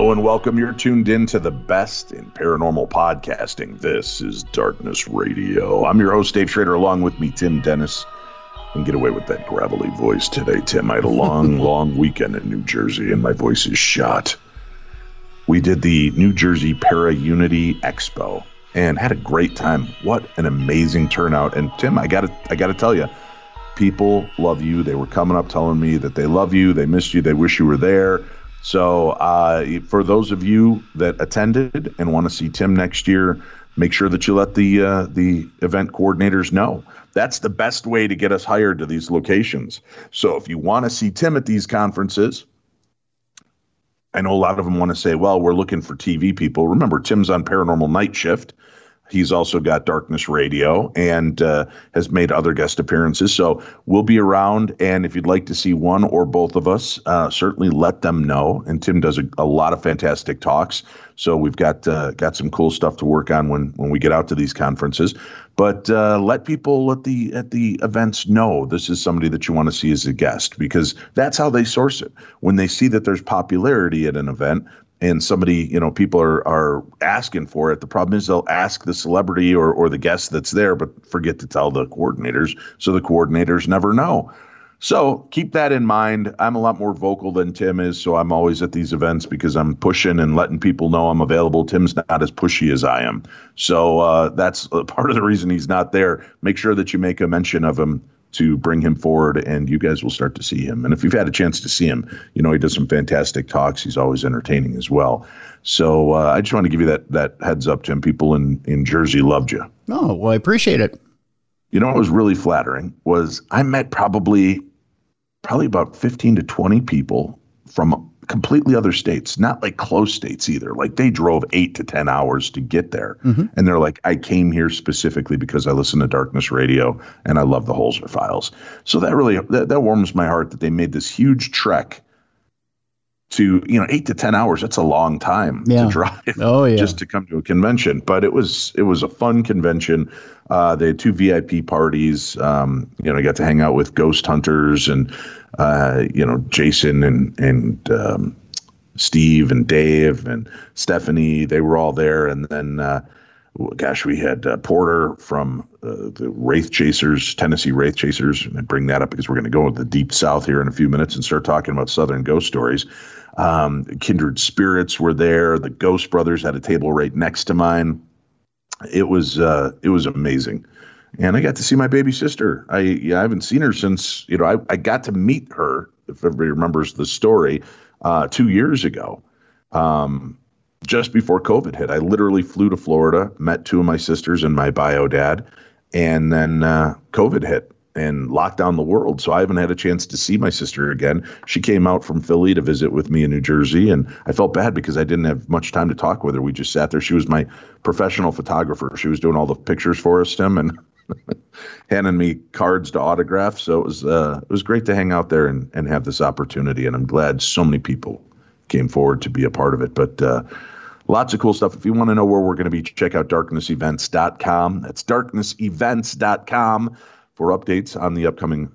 Hello and welcome. You're tuned in to the best in paranormal podcasting. This is Darkness Radio. I'm your host, Dave Schrader, along with me, Tim Dennis. And get away with that gravelly voice today, Tim. I had a long weekend in New Jersey, and my voice is shot. We did the New Jersey Para Unity Expo and had a great time. What an amazing turnout. And Tim, I gotta tell you, people love you. They were coming up telling me that they love you, they missed you, they wish you were there. So for those of you that attended and want to see Tim next year, make sure that you let the event coordinators know. That's the best way to get us hired to these locations. So if you want to see Tim at these conferences, I know a lot of them want to say, well, we're looking for TV people. Remember, Tim's on Paranormal Night Shift. He's also got Darkness Radio and has made other guest appearances. So we'll be around. And if you'd like to see one or both of us, certainly let them know. And Tim does a lot of fantastic talks. So we've got some cool stuff to work on when we get out to these conferences. But let people at the events know this is somebody that you want to see as a guest, because that's how they source it. When they see that there's popularity at an event, and somebody, people are asking for it. The problem is they'll ask the celebrity or the guest that's there, but forget to tell the coordinators. So the coordinators never know. So keep that in mind. I'm a lot more vocal than Tim is, so I'm always at these events because I'm pushing and letting people know I'm available. Tim's not as pushy as I am. So that's part of the reason he's not there. Make sure that you make a mention of him to bring him forward, and you guys will start to see him. And if you've had a chance to see him, he does some fantastic talks. He's always entertaining as well. So I just want to give you that heads up, Tim. People in Jersey loved you. Oh, well, I appreciate it. What was really flattering was I met probably about 15 to 20 people from completely other states, not like close states either. Like they drove 8 to 10 hours to get there. Mm-hmm. And they're like, I came here specifically because I listen to Darkness Radio and I love the Holzer Files. So that really, that warms my heart that they made this huge trek to, 8 to 10 hours. That's a long time to drive just to come to a convention. But it was a fun convention. They had 2 VIP parties. I got to hang out with ghost hunters and, Jason and Steve and Dave and Stephanie. They were all there. And then, we had Porter from the Wraith Chasers, Tennessee Wraith Chasers. And I bring that up because we're going to go to the Deep South here in a few minutes and start talking about Southern ghost stories. Kindred Spirits were there. The Ghost Brothers had a table right next to mine. It was amazing. And I got to see my baby sister. I haven't seen her since, I got to meet her, if everybody remembers the story, 2 years ago, just before COVID hit. I literally flew to Florida, met 2 of my sisters and my bio dad, and then COVID hit and locked down the world. So I haven't had a chance to see my sister again. She came out from Philly to visit with me in New Jersey, and I felt bad because I didn't have much time to talk with her. We just sat there. She was my professional photographer. She was doing all the pictures for us, Tim, and handing me cards to autograph. So it was great to hang out there and have this opportunity. And I'm glad so many people came forward to be a part of it. But lots of cool stuff. If you want to know where we're going to be, check out darknessevents.com. That's darknessevents.com for updates on the upcoming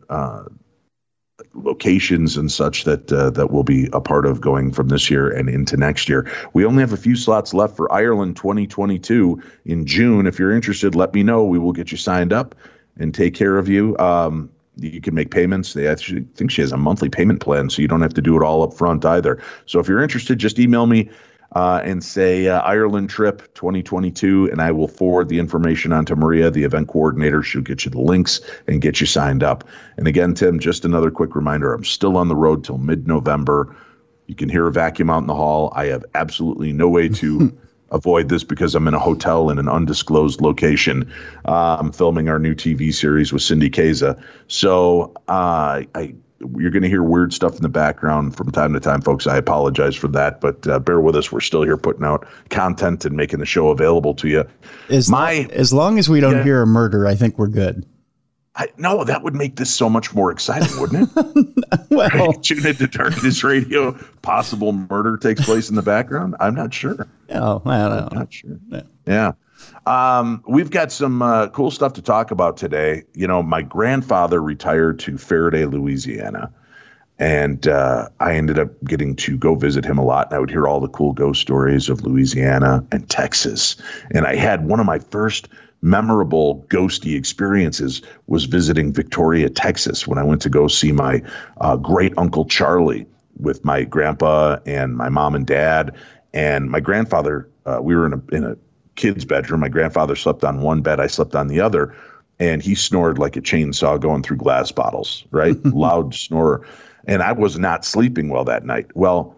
locations and such that we'll be a part of going from this year and into next year. We only have a few slots left for Ireland 2022 in June. If you're interested, let me know. We will get you signed up and take care of you. You can make payments. They actually think she has a monthly payment plan, so you don't have to do it all up front either. So if you're interested, just email me and say Ireland trip 2022, and I will forward the information on to Maria, the event coordinator. She'll get you the links and get you signed up. And again, Tim, just another quick reminder, I'm still on the road till mid-November. You can hear a vacuum out in the hall. I have absolutely no way to avoid this because I'm in a hotel in an undisclosed location. I'm filming our new TV series with Cindy Kaza. So you're going to hear weird stuff in the background from time to time, folks. I apologize for that, but bear with us. We're still here putting out content and making the show available to you. As long as we don't hear a murder, I think we're good. No, that would make this so much more exciting, wouldn't it? Well, right? Tune into Darkness Radio. Possible murder takes place in the background. I'm not sure. Oh, I don't know. I'm not sure. Yeah. We've got some cool stuff to talk about today. My grandfather retired to Faraday, Louisiana, And I ended up getting to go visit him a lot. And I would hear all the cool ghost stories of Louisiana and Texas. And I had one of my first memorable ghosty experiences was visiting Victoria, Texas, when I went to go see my great uncle Charlie with my grandpa and my mom and dad. And my grandfather, we were in a kid's bedroom. My grandfather slept on one bed. I slept on the other. And he snored like a chainsaw going through glass bottles, right? Loud snorer. And I was not sleeping well that night. Well,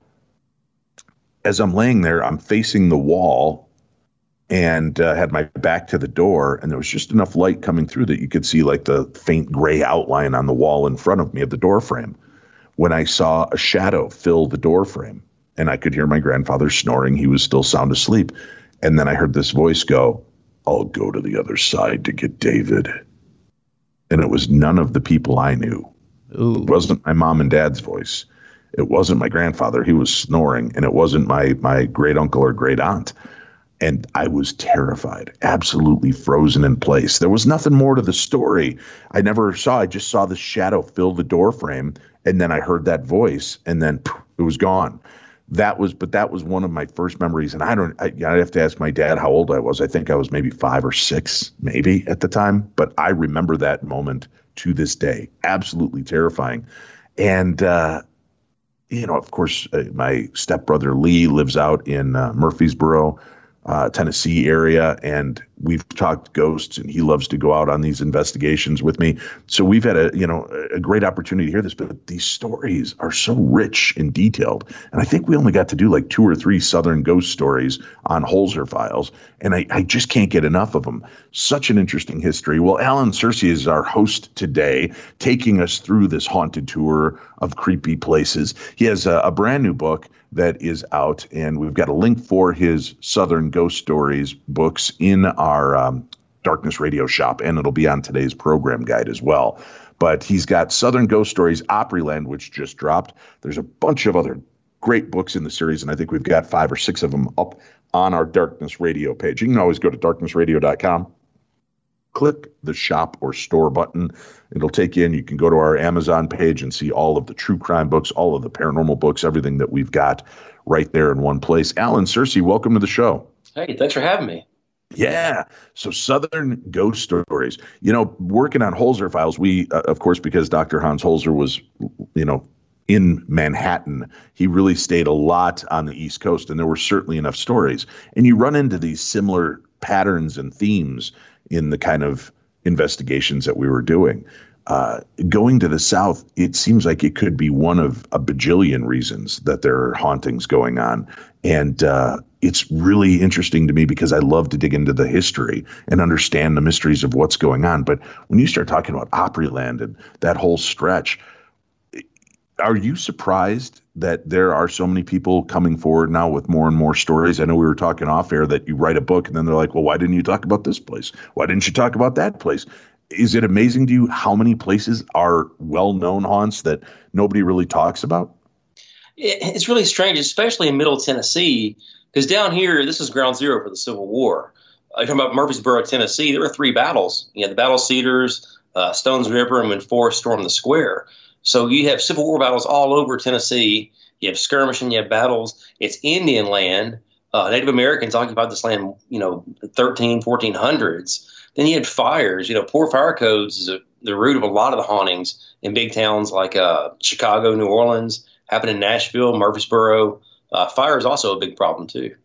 as I'm laying there, I'm facing the wall and had my back to the door. And there was just enough light coming through that you could see like the faint gray outline on the wall in front of me of the door frame. When I saw a shadow fill the door frame and I could hear my grandfather snoring, he was still sound asleep. And then I heard this voice go, "I'll go to the other side to get David." And it was none of the people I knew. Ooh. It wasn't my mom and dad's voice. It wasn't my grandfather. He was snoring. And it wasn't my great uncle or great aunt. And I was terrified, absolutely frozen in place. There was nothing more to the story. I never saw. I just saw the shadow fill the door frame. And then I heard that voice and then it was gone. That was one of my first memories. And I'd have to ask my dad how old I was. I think I was maybe 5 or 6, maybe at the time. But I remember that moment to this day. Absolutely terrifying. And, of course, my stepbrother Lee lives out in Murfreesboro, Tennessee area, and we've talked ghosts, and he loves to go out on these investigations with me. So we've had a great opportunity to hear this, but these stories are so rich and detailed. And I think we only got to do like 2 or 3 Southern ghost stories on Holzer Files, and I just can't get enough of them. Such an interesting history. Well, Alan Searcy is our host today, taking us through this haunted tour of creepy places. He has a brand new book that is out, and we've got a link for his Southern Ghost Stories books in our Darkness Radio shop, and it'll be on today's program guide as well. But he's got Southern Ghost Stories, Opryland, which just dropped. There's a bunch of other great books in the series, and I think we've got 5 or 6 of them up on our Darkness Radio page. You can always go to darknessradio.com. Click the shop or store button. It'll take you in. You can go to our Amazon page and see all of the true crime books, all of the paranormal books, everything that we've got right there in one place. Alan Searcy, welcome to the show. Hey, thanks for having me. Yeah. So Southern Ghost Stories. Working on Holzer Files, we, of course, because Dr. Hans Holzer was, in Manhattan, he really stayed a lot on the East Coast, and there were certainly enough stories. And you run into these similar patterns and themes in the kind of investigations that we were doing. Going to the South, it seems like it could be one of a bajillion reasons that there are hauntings going on. And it's really interesting to me because I love to dig into the history and understand the mysteries of what's going on. But when you start talking about Opryland and that whole stretch, are you surprised that there are so many people coming forward now with more and more stories? I know we were talking off air that you write a book and then they're like, well, why didn't you talk about this place? Why didn't you talk about that place? Is it amazing to you how many places are well-known haunts that nobody really talks about? It's really strange, especially in Middle Tennessee, because down here, this is ground zero for the Civil War. You're talking about Murfreesboro, Tennessee. There were 3 battles. You had the Battle of Cedars, Stones River, and when Forrest stormed the square. So you have Civil War battles all over Tennessee. You have skirmishing, you have battles. It's Indian land. Native Americans occupied this land, 1400s. Then you had fires. Poor fire codes is the root of a lot of the hauntings in big towns like Chicago, New Orleans, happened in Nashville, Murfreesboro. Fire is also a big problem too.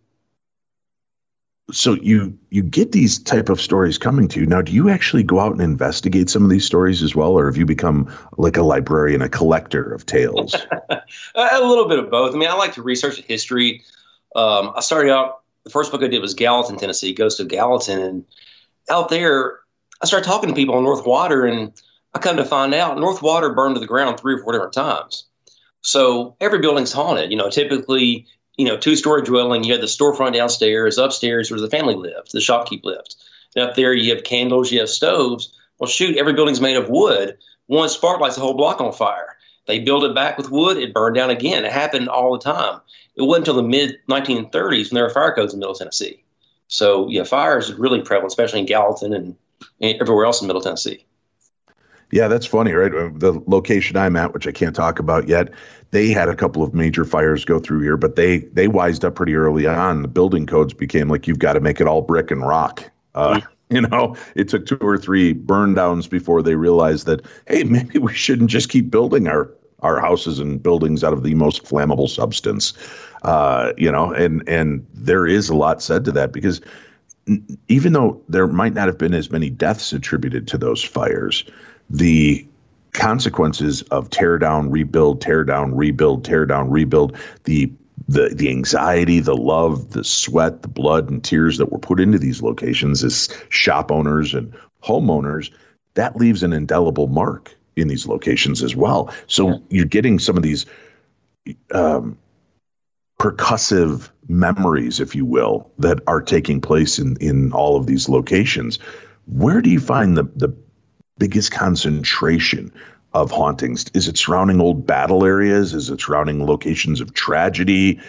So you get these type of stories coming to you. Now, do you actually go out and investigate some of these stories as well, or have you become like a librarian, a collector of tales? A little bit of both. I mean, I like to research the history. I started out, the first book I did was Gallatin, Tennessee, Ghost of Gallatin. And out there, I started talking to people on North Water, and I come to find out North Water burned to the ground 3 or 4 different times. So every building's haunted. Typically, 2-story dwelling, you had the storefront downstairs, upstairs where the family lived, the shopkeep lived. And up there you have candles, you have stoves. Well, shoot, every building's made of wood. One spark lights the whole block on fire. They build it back with wood, it burned down again. It happened all the time. It wasn't until the mid-1930s when there were fire codes in Middle Tennessee. So, fire is really prevalent, especially in Gallatin and everywhere else in Middle Tennessee. Yeah, that's funny, right? The location I'm at, which I can't talk about yet, they had a couple of major fires go through here, but they wised up pretty early on. The building codes became like you've got to make it all brick and rock. It took 2 or 3 burn downs before they realized that, hey, maybe we shouldn't just keep building our houses and buildings out of the most flammable substance. And there is a lot said to that because even though there might not have been as many deaths attributed to those fires, the consequences of tear down, rebuild, tear down, rebuild, tear down, rebuild, the anxiety, the love, the sweat, the blood and tears that were put into these locations as shop owners and homeowners, that leaves an indelible mark in these locations as well. So you're getting some of these percussive memories, if you will, that are taking place in all of these locations. Where do you find the biggest concentration of hauntings? Is it surrounding old battle areas? Is it surrounding locations of tragedy?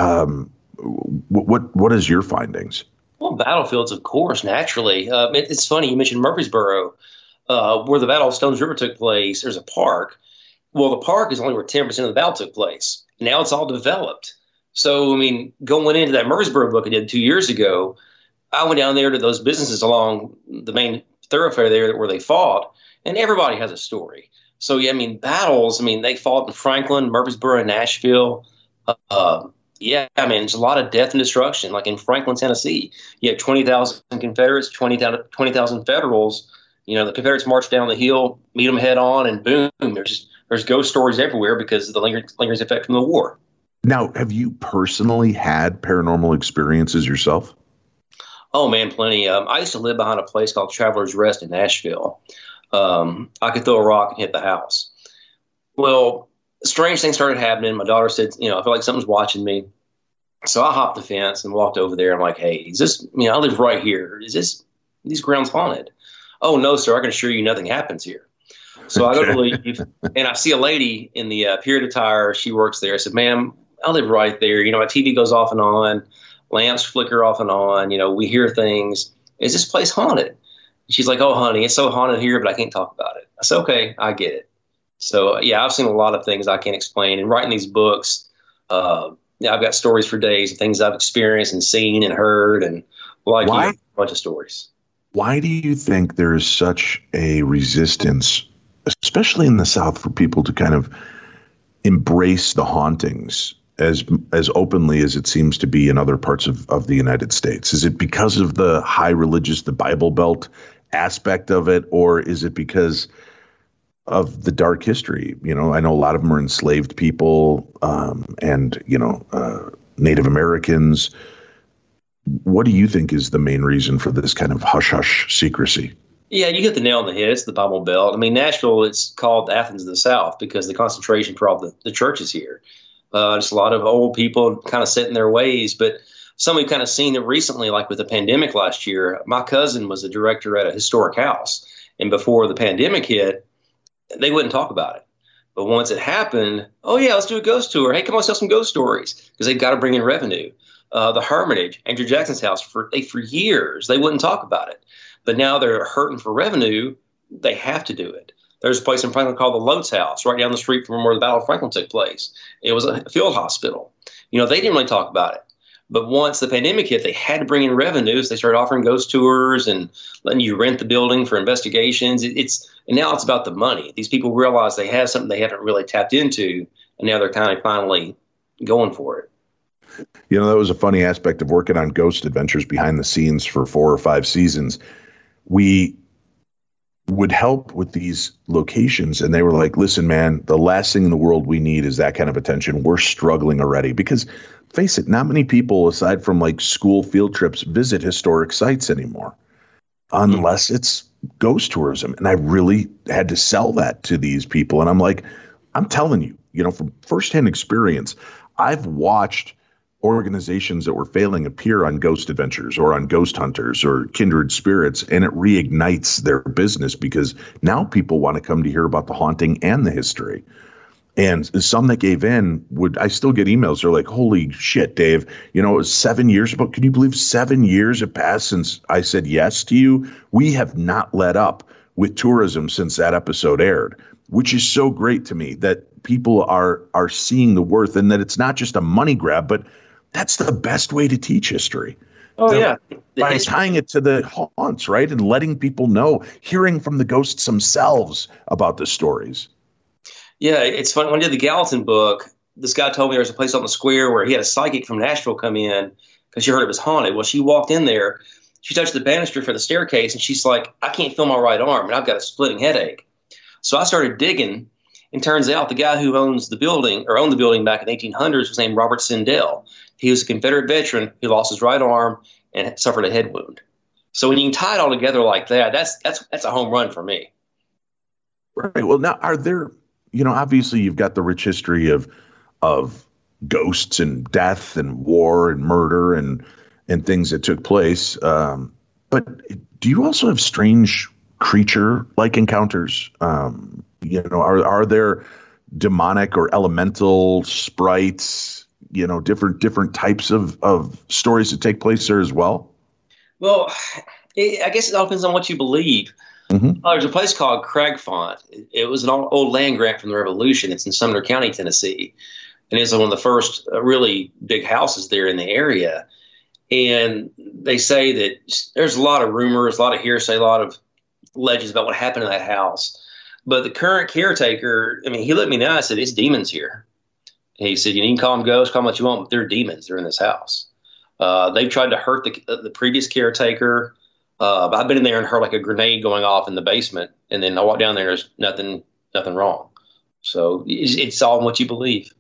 What is your findings? Well, battlefields, of course, naturally. It's funny, you mentioned Murfreesboro, where the Battle of Stones River took place. There's a park. Well, the park is only where 10% of the battle took place. Now it's all developed. So, I mean, going into that Murfreesboro book I did 2 years ago, I went down there to those businesses along the main thoroughfare there where they fought, and everybody has a story. So, yeah, I mean, battles, I mean, they fought in Franklin, Murfreesboro, Nashville. There's a lot of death and destruction. Like in Franklin, Tennessee, you have 20,000 Confederates, 20,000 Federals. The Confederates march down the hill, meet them head on, and boom, there's ghost stories everywhere because of the lingering effect from the war. Now, have you personally had paranormal experiences yourself? Oh, man, plenty. I used to live behind a place called Traveler's Rest in Nashville. I could throw a rock and hit the house. Well, strange things started happening. My daughter said, I feel like something's watching me. So I hopped the fence and walked over there. I'm like, hey, is this, I live right here. Is these grounds haunted? Oh, no, sir. I can assure you nothing happens here. So I go to leave, and I see a lady in the period attire. She works there. I said, ma'am, I live right there. My TV goes off and on. Lamps flicker off and on. We hear things. Is this place haunted? She's like, oh, honey, it's so haunted here, but I can't talk about it. I said, okay, I get it. So, yeah, I've seen a lot of things I can't explain. And writing these books, I've got stories for days of things I've experienced and seen and heard, and a bunch of stories. Why do you think there is such a resistance, especially in the South, for people to kind of embrace the hauntings as openly as it seems to be in other parts of the United States? Is it because of the high religious, the Bible Belt aspect of it, or is it because of the dark history? I know a lot of them are enslaved people and Native Americans. What do you think is the main reason for this kind of hush-hush secrecy? Yeah, you hit the nail on the head. It's the Bible Belt. I mean, Nashville, it's called Athens of the South because the concentration for all the churches here. Just a lot of old people kind of set in their ways. But some we've kind of seen it recently, like with the pandemic last year. My cousin was a director at a historic house. And before the pandemic hit, they wouldn't talk about it. But once it happened, oh, yeah, let's do a ghost tour. Hey, come on, tell some ghost stories because they've got to bring in revenue. The Hermitage, Andrew Jackson's house, for years, they wouldn't talk about it. But now they're hurting for revenue. They have to do it. There's a place in Franklin called the Lotes House, right down the street from where the Battle of Franklin took place. It was a field hospital. They didn't really talk about it. But once the pandemic hit, they had to bring in revenues. They started offering ghost tours and letting you rent the building for investigations. And now it's about the money. These people realize they have something they haven't really tapped into, and now they're kind of finally going for it. That was a funny aspect of working on Ghost Adventures behind the scenes for 4 or 5 seasons. We would help with these locations, and they were like, listen, man, the last thing in the world we need is that kind of attention. We're struggling already because, face it, not many people, aside from like school field trips, visit historic sites anymore unless it's ghost tourism. And I really had to sell that to these people. And I'm like, I'm telling you, from firsthand experience, I've watched organizations that were failing appear on Ghost Adventures or on Ghost Hunters or Kindred Spirits, and it reignites their business because now people want to come to hear about the haunting and the history. And some that gave in I still get emails. They're like, holy shit, Dave, it was 7 years ago. Can you believe 7 years have passed since I said yes to you? We have not let up. with tourism since that episode aired, which is so great to me that people are seeing the worth and that it's not just a money grab, but that's the best way to teach history. Oh, yeah. By tying it to the haunts, right? And letting people know, hearing from the ghosts themselves about the stories. Yeah, it's funny. When I did the Gallatin book, this guy told me there was a place on the square where he had a psychic from Nashville come in because she heard it was haunted. Well, she walked in there, she touched the banister for the staircase, and she's like, I can't feel my right arm, and I've got a splitting headache. So I started digging, and turns out the guy who owned the building back in the 1800s was named Robert Sindel. He was a Confederate veteran who lost his right arm and suffered a head wound. So when you can tie it all together like that, that's a home run for me. Right. Well, now, are there, obviously you've got the rich history of ghosts and death and war and murder and things that took place. But do you also have strange creature-like encounters? Are there demonic or elemental sprites, different types of stories that take place there as well? Well, I guess it all depends on what you believe. Mm-hmm. There's a place called Cragfont. It was an old land grant from the Revolution. It's in Sumner County, Tennessee. And it's one of the first really big houses there in the area. And they say that there's a lot of rumors, a lot of hearsay, a lot of legends about what happened in that house. But the current caretaker, he looked at me and I said, it's demons here. And he said, you can call them ghosts, call them what you want, but they're demons. They're in this house. They've tried to hurt the previous caretaker. I've been in there and heard like a grenade going off in the basement. And then I walk down there, there's nothing wrong. So it's all in what you believe.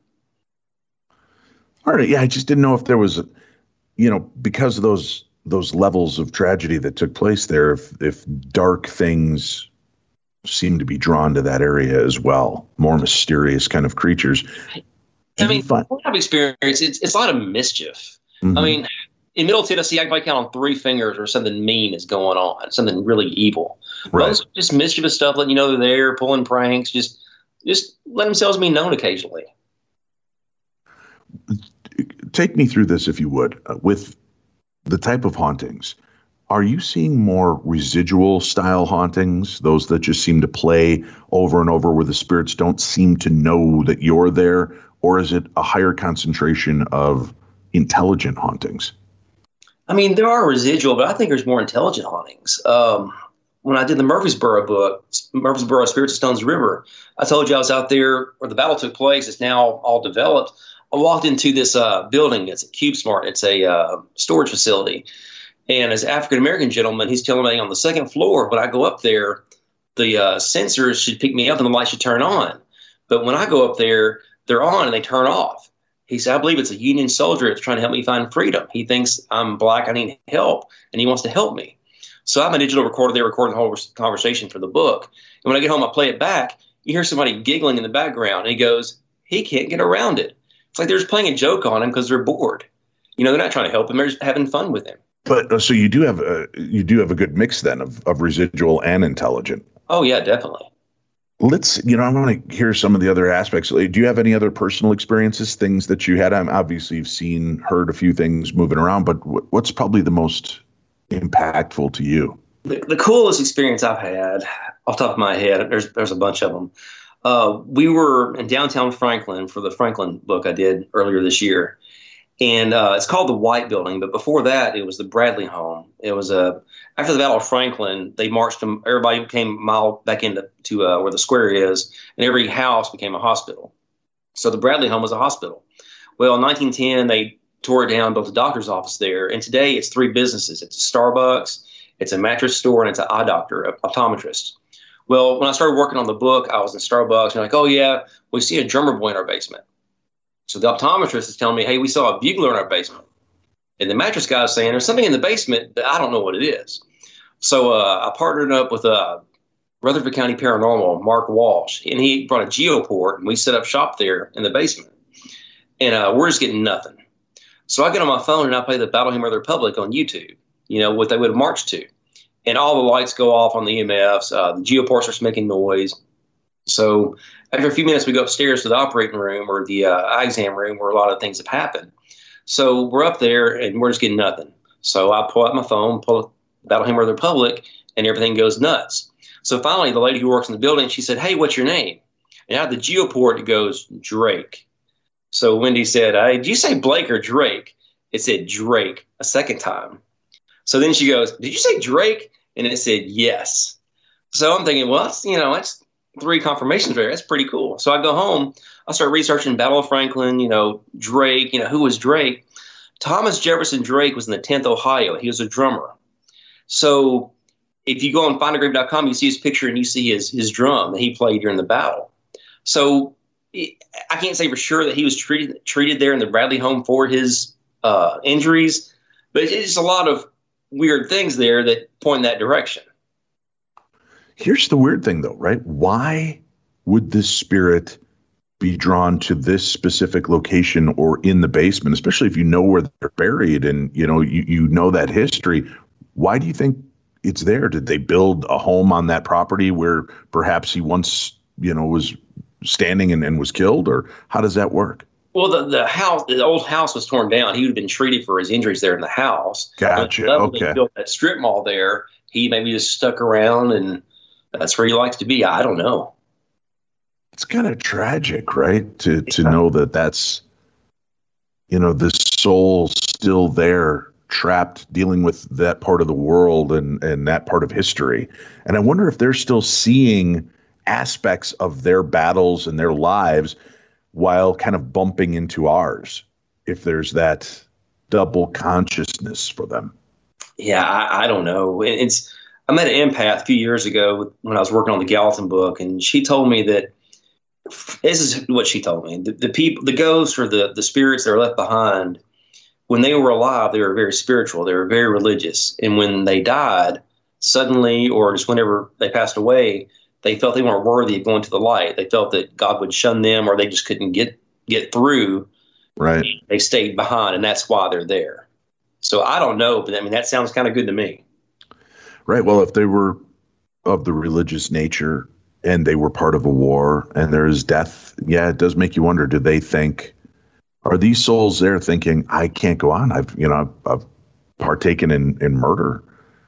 All right. Yeah, I just didn't know if there was, because of those levels of tragedy that took place there, if dark things seem to be drawn to that area as well, more mysterious kind of creatures. What I've experienced, it's a lot of mischief. Mm-hmm. In Middle Tennessee, I can probably count on 3 fingers where something mean is going on, something really evil. Right. Most just mischievous stuff, letting you know they're there, pulling pranks, just let themselves be known occasionally. Take me through this, if you would, with the type of hauntings. Are you seeing more residual style hauntings, those that just seem to play over and over where the spirits don't seem to know that you're there? Or is it a higher concentration of intelligent hauntings? There are residual, but I think there's more intelligent hauntings. When I did the Murfreesboro book, Murfreesboro Spirits of Stones River, I told you I was out there where the battle took place. It's now all developed. I walked into this building. It's a CubeSmart. It's a storage facility. And as an African-American gentleman, he's telling me on the second floor, when I go up there, the sensors should pick me up and the light should turn on. But when I go up there, they're on and they turn off. He said, I believe it's a Union soldier that's trying to help me find freedom. He thinks I'm black, I need help, and he wants to help me. So I have a digital recorder there recording the whole conversation for the book. And when I get home, I play it back. You hear somebody giggling in the background, and he goes, he can't get around it. It's like they're just playing a joke on him because they're bored. They're not trying to help him. They're just having fun with him. But so you do have a good mix then of residual and intelligent. Oh, yeah, definitely. Let's, I want to hear some of the other aspects. Do you have any other personal experiences, things that you had? Obviously, you've heard a few things moving around, but what's probably the most impactful to you? The coolest experience I've had, off the top of my head, there's a bunch of them. We were in downtown Franklin for the Franklin book I did earlier this year. And it's called the White Building. But before that, it was the Bradley home. It was after the Battle of Franklin, they marched them. Everybody came a mile back into where the square is, and every house became a hospital. So the Bradley home was a hospital. Well, in 1910, they tore it down, built a doctor's office there. And today it's 3 businesses. It's a Starbucks, it's a mattress store, and it's an eye doctor, an optometrist. Well, when I started working on the book, I was in Starbucks, and they're like, oh, yeah, we see a drummer boy in our basement. So the optometrist is telling me, hey, we saw a bugler in our basement. And the mattress guy is saying, there's something in the basement, but I don't know what it is. So I partnered up with Rutherford County Paranormal, Mark Walsh, and he brought a Geoport, and we set up shop there in the basement. And we're just getting nothing. So I get on my phone, and I play the Battle Hymn of the Republic on YouTube, what they would have marched to. And all the lights go off on the EMFs. The Geoport starts making noise. So after a few minutes, we go upstairs to the operating room or the eye exam room where a lot of things have happened. So we're up there and we're just getting nothing. So I pull out my phone, pull Battle Hymn of the Republic, and everything goes nuts. So finally, the lady who works in the building, she said, "Hey, what's your name?" And out of the geoport, it goes, "Drake." So Wendy said, "Hey, did you say Blake or Drake?" It said Drake a second time. So then she goes, "Did you say Drake?" And it said yes. So I'm thinking, well, that's 3 confirmations there. That's pretty cool. So I go home. I start researching Battle of Franklin, Drake, who was Drake? Thomas Jefferson Drake was in the 10th Ohio. He was a drummer. So if you go on findagrave.com, you see his picture and you see his drum that he played during the battle. So I can't say for sure that he was treated there in the Bradley home for his injuries, but it's just a lot of weird things there that point in that direction. Here's the weird thing, though, right? Why would this spirit be drawn to this specific location or in the basement, especially if you know where they're buried and you know that history? Why do you think it's there? Did they build a home on that property where perhaps he once, was standing and was killed, or how does that work? Well, the old house was torn down. He would have been treated for his injuries there in the house. Gotcha. Okay. They built that strip mall there. He maybe just stuck around, and that's where he likes to be. I don't know. It's kind of tragic, right? To know that's, the soul still there, trapped, dealing with that part of the world and that part of history. And I wonder if they're still seeing aspects of their battles and their lives while kind of bumping into ours, if there's that double consciousness for them. Yeah, I don't know. I met an empath a few years ago when I was working on the Gallatin book, and she told me that this is what she told me. The people, the ghosts or the spirits that are left behind, when they were alive, they were very spiritual. They were very religious. And when they died, suddenly, or just whenever they passed away, they felt they weren't worthy of going to the light. They felt that God would shun them, or they just couldn't get through. Right. They stayed behind, and that's why they're there. So I don't know, but I mean, that sounds kind of good to me. Right. Well, if they were of the religious nature and they were part of a war and there is death, yeah, it does make you wonder, do they think, are these souls there thinking, I can't go on? I've partaken in murder.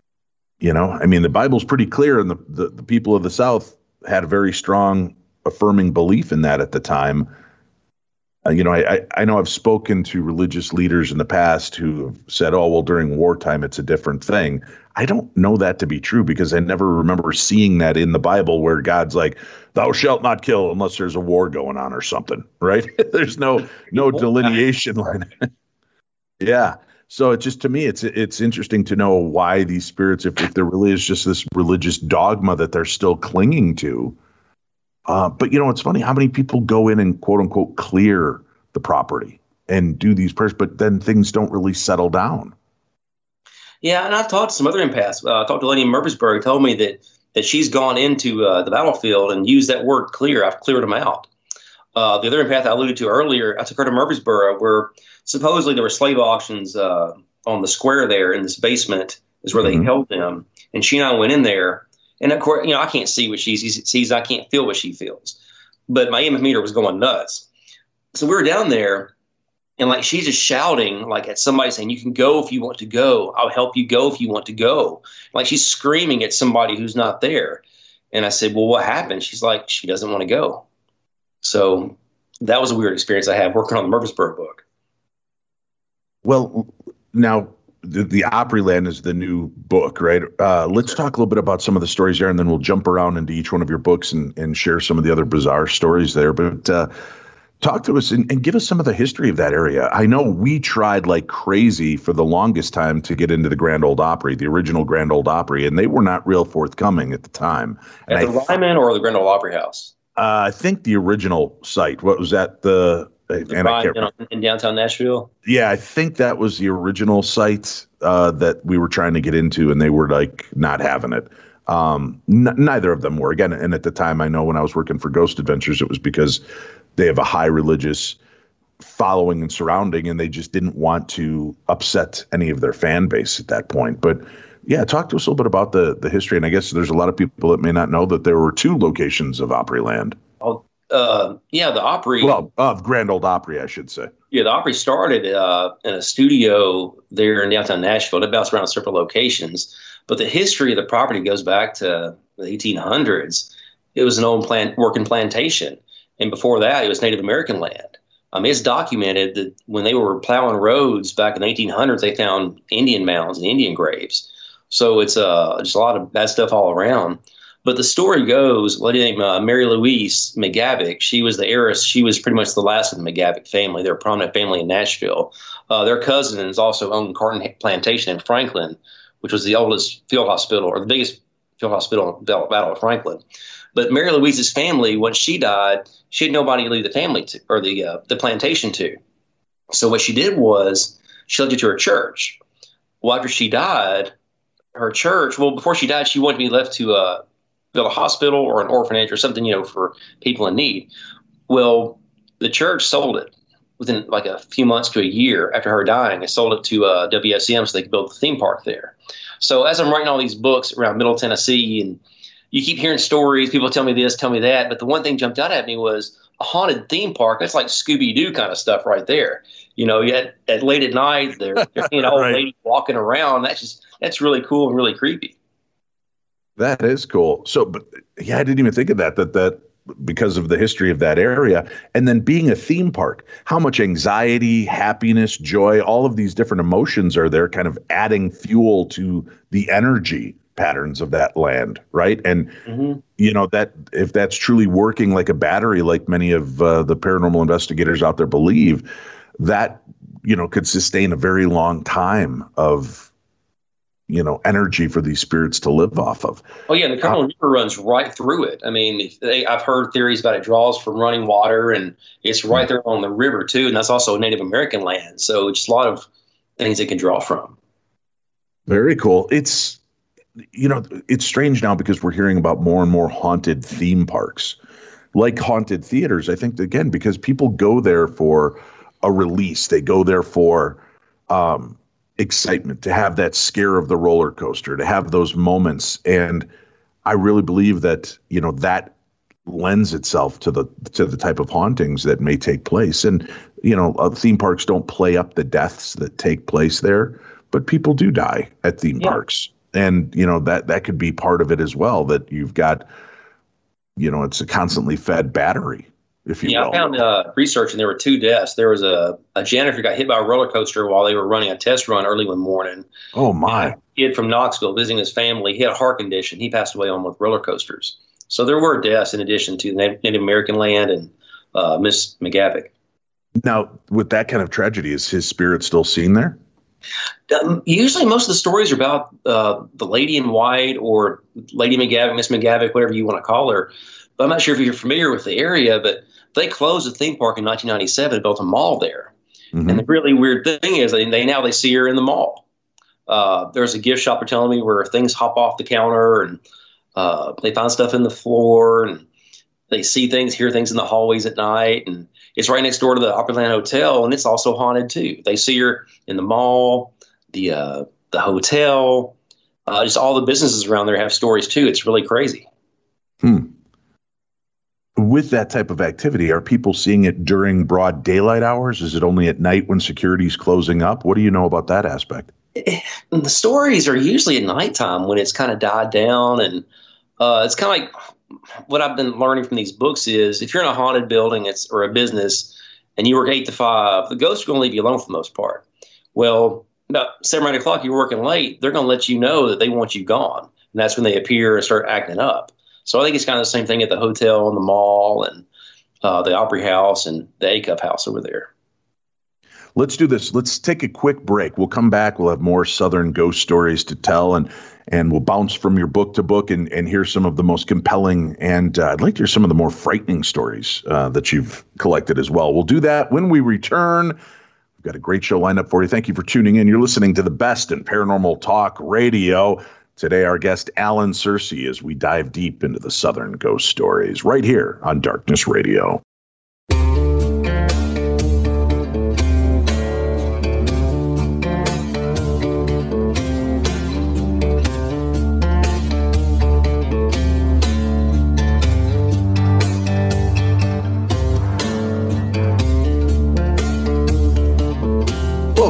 I mean, the Bible's pretty clear, and the people of the South had a very strong affirming belief in that at the time. I know I've spoken to religious leaders in the past who have said, oh, well, during wartime, it's a different thing. I don't know that to be true, because I never remember seeing that in the Bible where God's like, thou shalt not kill unless there's a war going on or something, right? There's no delineation line. Yeah. So to me, it's interesting to know why these spirits, if there really is just this religious dogma that they're still clinging to. But it's funny how many people go in and quote unquote clear the property and do these prayers, but then things don't really settle down. Yeah, and I've talked to some other empaths. I talked to a lady in Murfreesboro who told me that she's gone into the battlefield and used that word clear. I've cleared them out. The other empath I alluded to earlier, I took her to Murfreesboro, where supposedly there were slave auctions on the square there in this basement is where they held them. And she and I went in there. And of course, I can't see what she sees. I can't feel what she feels. But my EMF meter was going nuts. So we were down there, and she's just shouting at somebody saying, "You can go if you want to go. I'll help you go if you want to go." She's screaming at somebody who's not there. And I said, "Well, what happened?" She's like, "She doesn't want to go." So that was a weird experience I had working on the Murfreesboro book. Well, now the Opryland is the new book, right? Let's talk a little bit about some of the stories there, and then we'll jump around into each one of your books and share some of the other bizarre stories there. But talk to us and give us some of the history of that area. I know we tried like crazy for the longest time to get into the Grand Ole Opry, the original Grand Ole Opry, and they were not real forthcoming at the time. At the Ryman or the Grand Ole Opry House? I think the original site. What was that? In downtown Nashville? Yeah, I think that was the original site that we were trying to get into, and they were not having it. Neither of them were. Again, and at the time, I know when I was working for Ghost Adventures, it was because they have a high religious following and surrounding, and they just didn't want to upset any of their fan base at that point. But yeah, talk to us a little bit about the history. And I guess there's a lot of people that may not know that there were 2 locations of Opryland. The Opry. Well, of Grand Ole Opry, I should say. Yeah, the Opry started in a studio there in downtown Nashville. It bounced around several locations. But the history of the property goes back to the 1800s, it was an old working plantation. And before that, it was Native American land. It's documented that when they were plowing roads back in the 1800s, they found Indian mounds and Indian graves. So it's just a lot of bad stuff all around. But the story goes, a lady named Mary Louise McGavick, she was the heiress. She was pretty much the last of the McGavick family. They're a prominent family in Nashville. Their cousins also owned Carton Plantation in Franklin, which was the oldest field hospital, or the biggest field hospital in the Battle of Franklin. But Mary Louise's family, once she died, she had nobody to leave the family to, or the plantation to. So what she did was she left it to her church. Well, after she died, her church, before she died, she wanted to be left to build a hospital or an orphanage or something, for people in need. Well, the church sold it within like a few months to a year after her dying. They sold it to WSM so they could build the theme park there. So as I'm writing all these books around Middle Tennessee, and you keep hearing stories, people tell me this, tell me that, but the one thing jumped out at me was a haunted theme park. That's like Scooby-Doo kind of stuff right there. At late at night, they're seeing an old Right. lady walking around. That's really cool and really creepy. That is cool. So, but yeah, I didn't even think of that because of the history of that area. And then being a theme park, how much anxiety, happiness, joy, all of these different emotions are there, kind of adding fuel to the energy patterns of that land, right? And that if that's truly working like a battery, like many of the paranormal investigators out there believe, that could sustain a very long time of energy for these spirits to live off of. Oh yeah, the Cumberland River runs right through it. I've heard theories about it draws from running water, and it's right there on the river too, and that's also Native American land. So it's a lot of things it can draw from. Very cool. It's strange now because we're hearing about more and more haunted theme parks, like haunted theaters. I think, again, because people go there for a release. They go there for excitement, to have that scare of the roller coaster, to have those moments. And I really believe that, that lends itself to the type of hauntings that may take place. And, theme parks don't play up the deaths that take place there, but people do die at theme parks. And, that could be part of it as well, that you've got, it's a constantly fed battery, if you will. I found research, and there were 2 deaths. There was a janitor who got hit by a roller coaster while they were running a test run early one morning. Oh, my. A kid from Knoxville visiting his family. He had a heart condition. He passed away on with roller coasters. So there were deaths in addition to Native American land and Miss McGavick. Now, with that kind of tragedy, is his spirit still seen there? Usually most of the stories are about the lady in white or Lady McGavick, Miss McGavick, whatever you want to call her. But I'm not sure if you're familiar with the area, but they closed the theme park in 1997 and built a mall there. And the really weird thing is they see her in the mall. There's a gift shop, they're telling me, where things hop off the counter, and they find stuff in the floor, and they see things, hear things in the hallways at night. And it's right next door to the Opryland Hotel, and it's also haunted too. They see her in the mall, the hotel, just all the businesses around there have stories too. It's really crazy. With that type of activity, are people seeing it during broad daylight hours? Is it only at night when security's closing up? What do you know about that aspect? The stories are usually at nighttime when it's kind of died down. And it's kind of like what I've been learning from these books is if you're in a haunted building or a business and you work 8 to 5, the ghosts are going to leave you alone for the most part. Well, about 7 or 8 o'clock, you're working late, they're going to let you know that they want you gone. And that's when they appear and start acting up. So I think it's kind of the same thing at the hotel and the mall and the Opry House and the A-Cup House over there. Let's do this. Let's take a quick break. We'll come back. We'll have more Southern ghost stories to tell, and we'll bounce from your book to book and hear some of the most compelling, and I'd like to hear some of the more frightening stories that you've collected as well. We'll do that when we return. We've got a great show lined up for you. Thank you for tuning in. You're listening to the best in paranormal talk radio. Today, our guest, Alan Searcy, as we dive deep into the Southern ghost stories right here on Darkness Radio.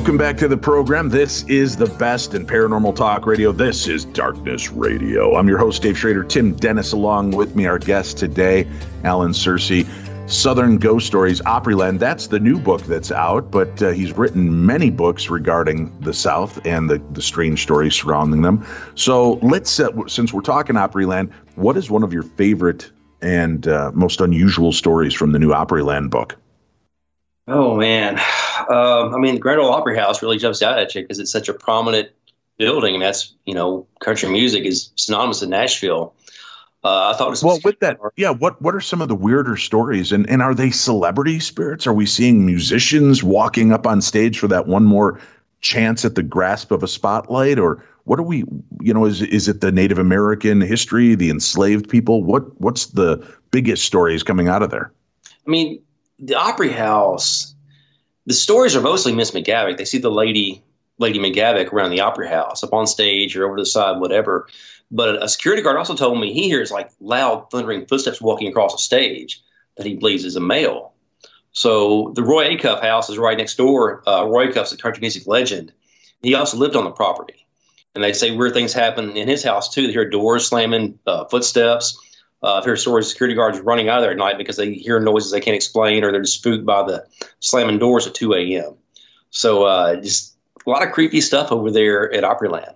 Welcome back to the program. This is the best in paranormal talk radio. This is Darkness Radio. I'm your host, Dave Schrader. Tim Dennis along with me. Our guest today, Alan Searcy. Southern Ghost Stories, Opryland. That's the new book that's out, but he's written many books regarding the South and the strange stories surrounding them. So let's, since we're talking Opryland, what is one of your favorite and most unusual stories from the new Opryland book? Oh, man. The Grand Ole Opry House really jumps out at you because it's such a prominent building. And that's, country music is synonymous in Nashville. I thought it was with that. Yeah. What are some of the weirder stories and are they celebrity spirits? Are we seeing musicians walking up on stage for that one more chance at the grasp of a spotlight? Or what are we, is it the Native American history, the enslaved people? What's the biggest stories coming out of there? The Opry House, the stories are mostly Miss McGavick. They see the Lady McGavick around the Opry House up on stage or over to the side, whatever. But a security guard also told me he hears like loud thundering footsteps walking across the stage that he believes is a male. So the Roy Acuff house is right next door. Roy Acuff's a country music legend. He also lived on the property. And they say weird things happen in his house too. They hear doors slamming, footsteps. I've heard stories of security guards running out of there at night because they hear noises they can't explain or they're just spooked by the slamming doors at 2 a.m. So just a lot of creepy stuff over there at Opryland.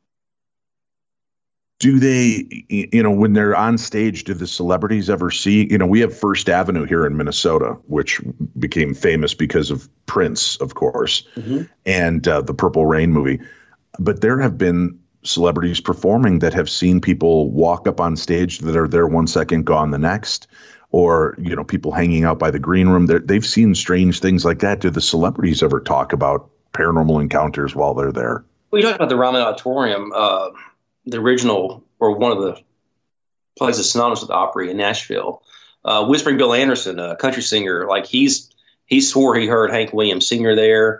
Do they, when they're on stage, do the celebrities ever see, we have First Avenue here in Minnesota, which became famous because of Prince, of course, and the Purple Rain movie. But there have been celebrities performing that have seen people walk up on stage that are there 1 second, gone the next, or, people hanging out by the green room. They've seen strange things like that. Do the celebrities ever talk about paranormal encounters while they're there? We talked about the Ryman Auditorium. The original, or one of the places synonymous with Opry in Nashville. Whispering Bill Anderson, a country singer, he swore he heard Hank Williams Sr. there.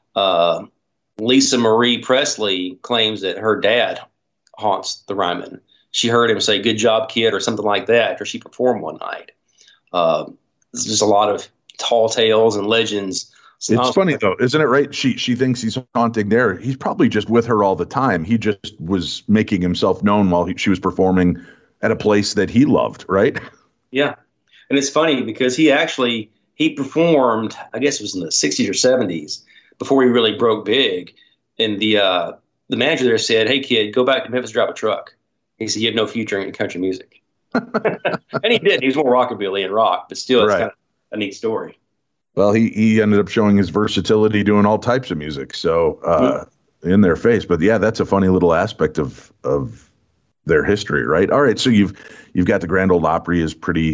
Lisa Marie Presley claims that her dad haunts the Ryman. She heard him say, "Good job, kid," or something like that after she performed one night. There's just a lot of tall tales and legends. It's funny, though, isn't it right? She thinks he's haunting there. He's probably just with her all the time. He just was making himself known while she was performing at a place that he loved, right? Yeah. And it's funny because he performed, I guess it was in the 60s or 70s, before he really broke big. And the manager there said, "Hey, kid, go back to Memphis, drive a truck." He said, "You have no future in country music." And he did. He was more rockabilly and rock, but still, it's kind of a neat story. Well, he ended up showing his versatility doing all types of music, so in their face. But yeah, that's a funny little aspect of their history, right? All right, so you've got the Grand Ole Opry is pretty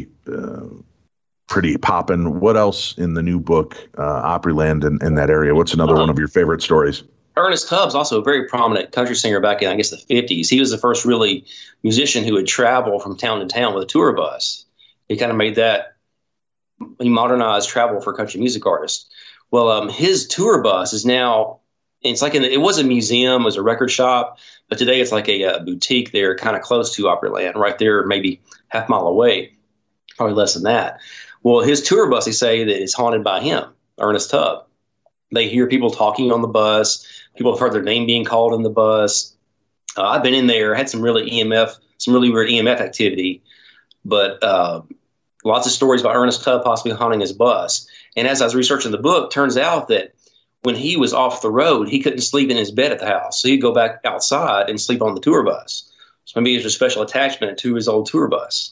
poppin'. What else in the new book, Opryland and that area? What's another one of your favorite stories? Ernest Tubbs, also a very prominent country singer back in, I guess, the 50s. He was the first really musician who would travel from town to town with a tour bus. He kind of made that. He modernized travel for country music artists. Well, his tour bus is now, it's like it was a museum, it was a record shop, but today it's like a boutique there kind of close to Opryland, right there, maybe half mile away, probably less than that. Well, his tour bus, they say that is haunted by him, Ernest Tubb. They hear people talking on the bus. People have heard their name being called in the bus. I've been in there, had some really weird EMF activity, but lots of stories about Ernest Tubb possibly haunting his bus. And as I was researching the book, turns out that when he was off the road, he couldn't sleep in his bed at the house. So he'd go back outside and sleep on the tour bus. So maybe there's a special attachment to his old tour bus.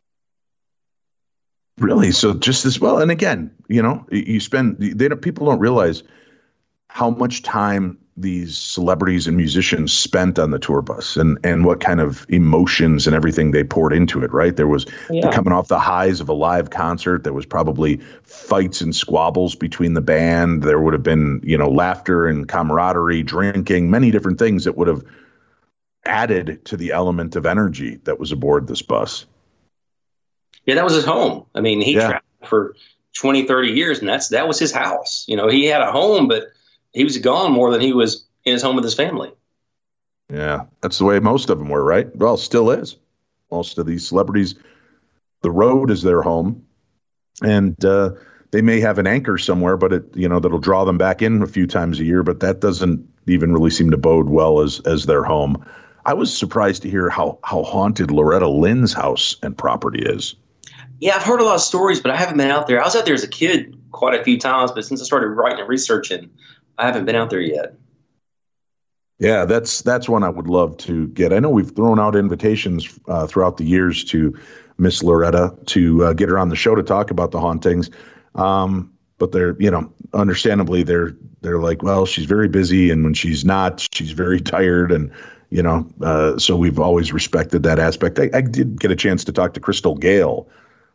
Really? So just as well. And again, people don't realize how much time these celebrities and musicians spent on the tour bus and what kind of emotions and everything they poured into it, right? There was coming off the highs of a live concert. There was probably fights and squabbles between the band. There would have been, laughter and camaraderie, drinking, many different things that would have added to the element of energy that was aboard this bus. Yeah, that was his home. I mean, he traveled for 20, 30 years, and that was his house. He had a home, but he was gone more than he was in his home with his family. Yeah, that's the way most of them were, right? Well, still is. Most of these celebrities, the road is their home. And the they may have an anchor somewhere, but that'll draw them back in a few times a year. But that doesn't even really seem to bode well as their home. I was surprised to hear how haunted Loretta Lynn's house and property is. Yeah, I've heard a lot of stories, but I haven't been out there. I was out there as a kid quite a few times, but since I started writing and researching, I haven't been out there yet. Yeah, that's one I would love to get. I know we've thrown out invitations throughout the years to Miss Loretta to get her on the show to talk about the hauntings. But they're, understandably, they're like, well, she's very busy, and when she's not, she's very tired, and so we've always respected that aspect. I did get a chance to talk to Crystal Gale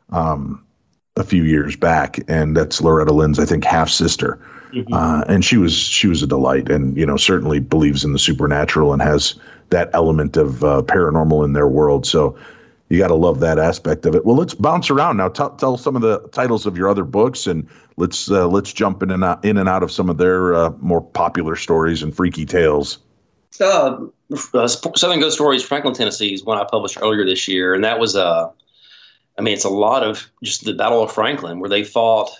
a few years back, and that's Loretta Lynn's, I think, half sister. Mm-hmm. And she was a delight, and certainly believes in the supernatural and has that element of paranormal in their world. So you got to love that aspect of it. Well, let's bounce around now. Tell some of the titles of your other books, and let's jump in and out of some of their more popular stories and freaky tales. Southern Ghost Stories, Franklin, Tennessee is one I published earlier this year, and that was it's a lot of just the Battle of Franklin, where they fought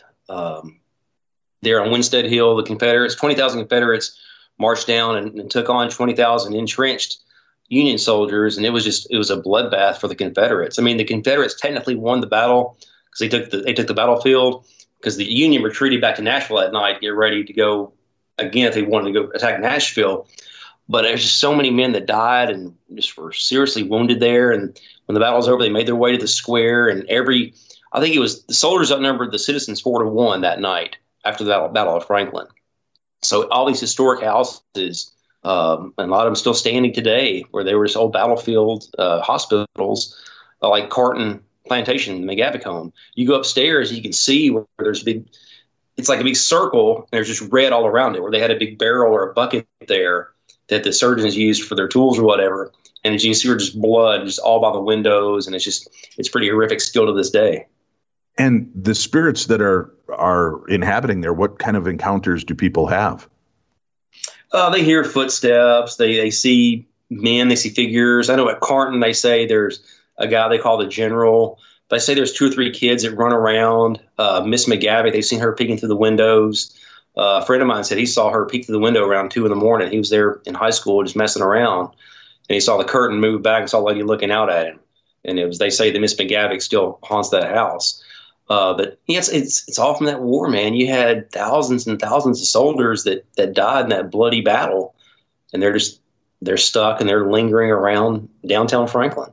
there on Winstead Hill. The Confederates, 20,000 Confederates, marched down and took on 20,000 entrenched Union soldiers, and it was a bloodbath for the Confederates. I mean, the Confederates technically won the battle because they took the battlefield, because the Union retreated back to Nashville that night to get ready to go again if they wanted to go attack Nashville. But there's just so many men that died and just were seriously wounded there. And when the battle was over, they made their way to the square, and I think it was the soldiers outnumbered the citizens 4-1 that night after the Battle of Franklin. So all these historic houses, and a lot of them still standing today, where they were just old battlefield hospitals, like Carton Plantation, McGavick Home. You go upstairs, you can see where there's it's like a big circle, and there's just red all around it, where they had a big barrel or a bucket there that the surgeons used for their tools or whatever. And as you can see, just blood just all by the windows, and it's pretty horrific still to this day. And the spirits that are inhabiting there, what kind of encounters do people have? They hear footsteps. They see men. They see figures. I know at Carton they say there's a guy they call the General. They say there's 2 or 3 kids that run around. Miss McGavick, they've seen her peeking through the windows. A friend of mine said he saw her peek through the window around 2 a.m. He was there in high school just messing around, and he saw the curtain move back and saw a lady looking out at him. And they say that Miss McGavick still haunts that house. But yes, it's all from that war, man. You had thousands and thousands of soldiers that died in that bloody battle, and they're stuck and they're lingering around downtown Franklin.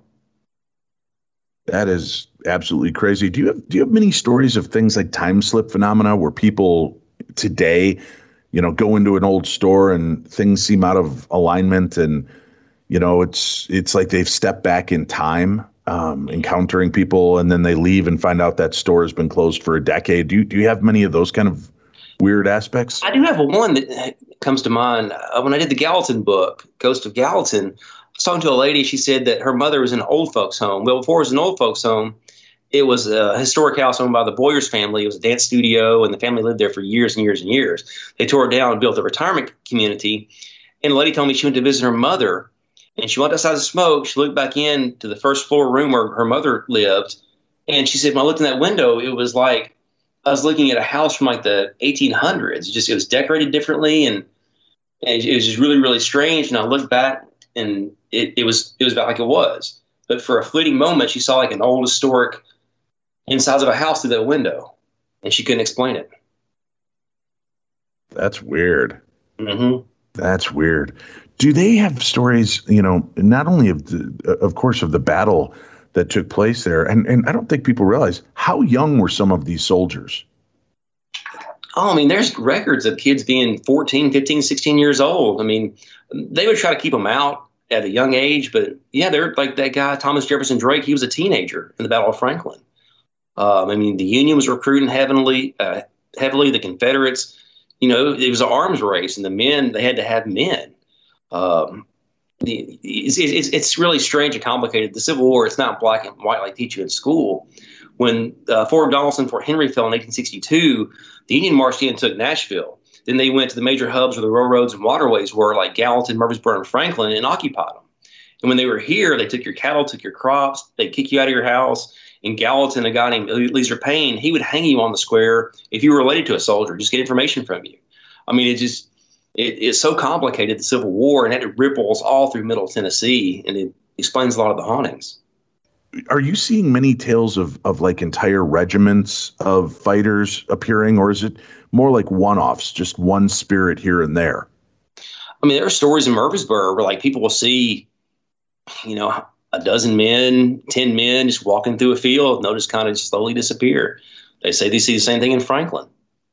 That is absolutely crazy. Do you have many stories of things like time slip phenomena where people today, go into an old store and things seem out of alignment, and it's like they've stepped back in time, encountering people, and then they leave and find out that store has been closed for a decade. Do you have many of those kind of weird aspects? I do have one that comes to mind. When I did the Gallatin book, Ghost of Gallatin, I was talking to a lady. She said that her mother was in an old folks home. Well, before it was an old folks home, it was a historic house owned by the Boyers family. It was a dance studio, and the family lived there for years and years and years. They tore it down and built a retirement community. And the lady told me she went to visit her mother, and she went outside to smoke. She looked back in to the first floor room where her mother lived, and she said, when I looked in that window, it was like I was looking at a house from like the 1800s. It was decorated differently, and it was just really, really strange. And I looked back, and it was about like it was. But for a fleeting moment, she saw like an old historic insides of a house through that window, and she couldn't explain it. That's weird. Mm-hmm. That's weird. Do they have stories, not only of course, of the battle that took place there, and I don't think people realize how young were some of these soldiers? Oh, I mean, there's records of kids being 14, 15, 16 years old. I mean, they would try to keep them out at a young age, but yeah, they're like that guy, Thomas Jefferson Drake. He was a teenager in the Battle of Franklin. I mean, the Union was recruiting heavily. The Confederates, it was an arms race, and the men, they had to have men. It's really strange and complicated. The Civil War, it's not black and white like they teach you in school. When Fort Donelson, Fort Henry fell in 1862, the Union marched in and took Nashville. Then they went to the major hubs where the railroads and waterways were, like Gallatin, Murfreesboro, and Franklin, and occupied them. And when they were here, they took your cattle, took your crops, they'd kick you out of your house, In Gallatin, a guy named Leisure Payne, he would hang you on the square if you were related to a soldier, just get information from you. I mean, it's so complicated, the Civil War, and it ripples all through Middle Tennessee, and it explains a lot of the hauntings. Are you seeing many tales of like entire regiments of fighters appearing, or is it more like one-offs, just one spirit here and there? I mean, there are stories in Murfreesboro where like people will see, a dozen men, 10 men just walking through a field, and they'll just kind of slowly disappear. They say they see the same thing in Franklin.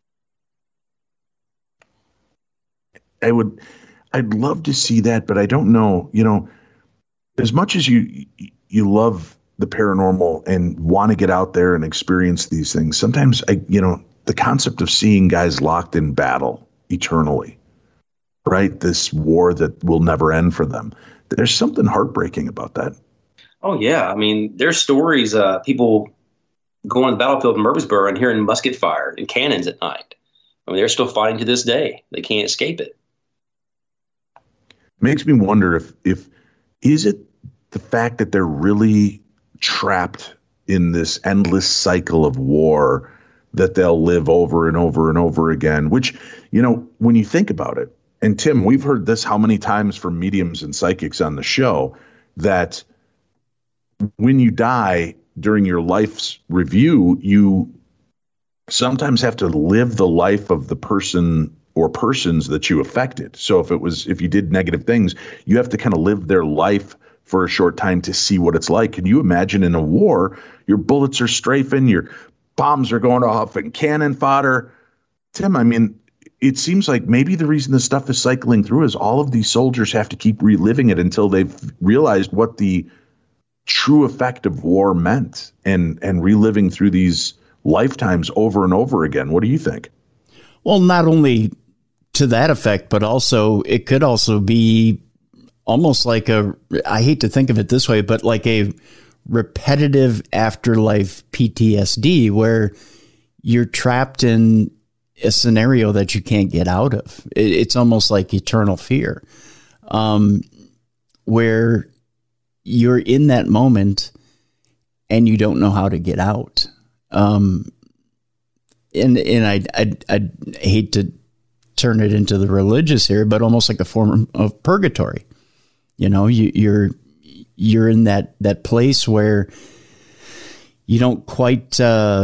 I'd love to see that, but I don't know, as much as you love the paranormal and want to get out there and experience these things, sometimes the concept of seeing guys locked in battle eternally, right? This war that will never end for them. There's something heartbreaking about that. Oh yeah. I mean, there's stories, people going to the battlefield in Murfreesboro and hearing musket fire and cannons at night. I mean, they're still fighting to this day. They can't escape it. Makes me wonder if is it the fact that they're really trapped in this endless cycle of war that they'll live over and over and over again, which, when you think about it, and Tim, we've heard this how many times from mediums and psychics on the show, that when you die during your life's review, you sometimes have to live the life of the person or persons that you affected. So if you did negative things, you have to kind of live their life for a short time to see what it's like. Can you imagine in a war, your bullets are strafing, your bombs are going off and cannon fodder? Tim, I mean, it seems like maybe the reason this stuff is cycling through is all of these soldiers have to keep reliving it until they've realized what the true effect of war meant and reliving through these lifetimes over and over again. What do you think? Well, not only to that effect, but also it could also be almost like I hate to think of it this way, but like a repetitive afterlife PTSD where you're trapped in a scenario that you can't get out of. It's almost like eternal fear, where you're in that moment and you don't know how to get out. And I hate to turn it into the religious here, but almost like a form of purgatory. You're in that place where you don't quite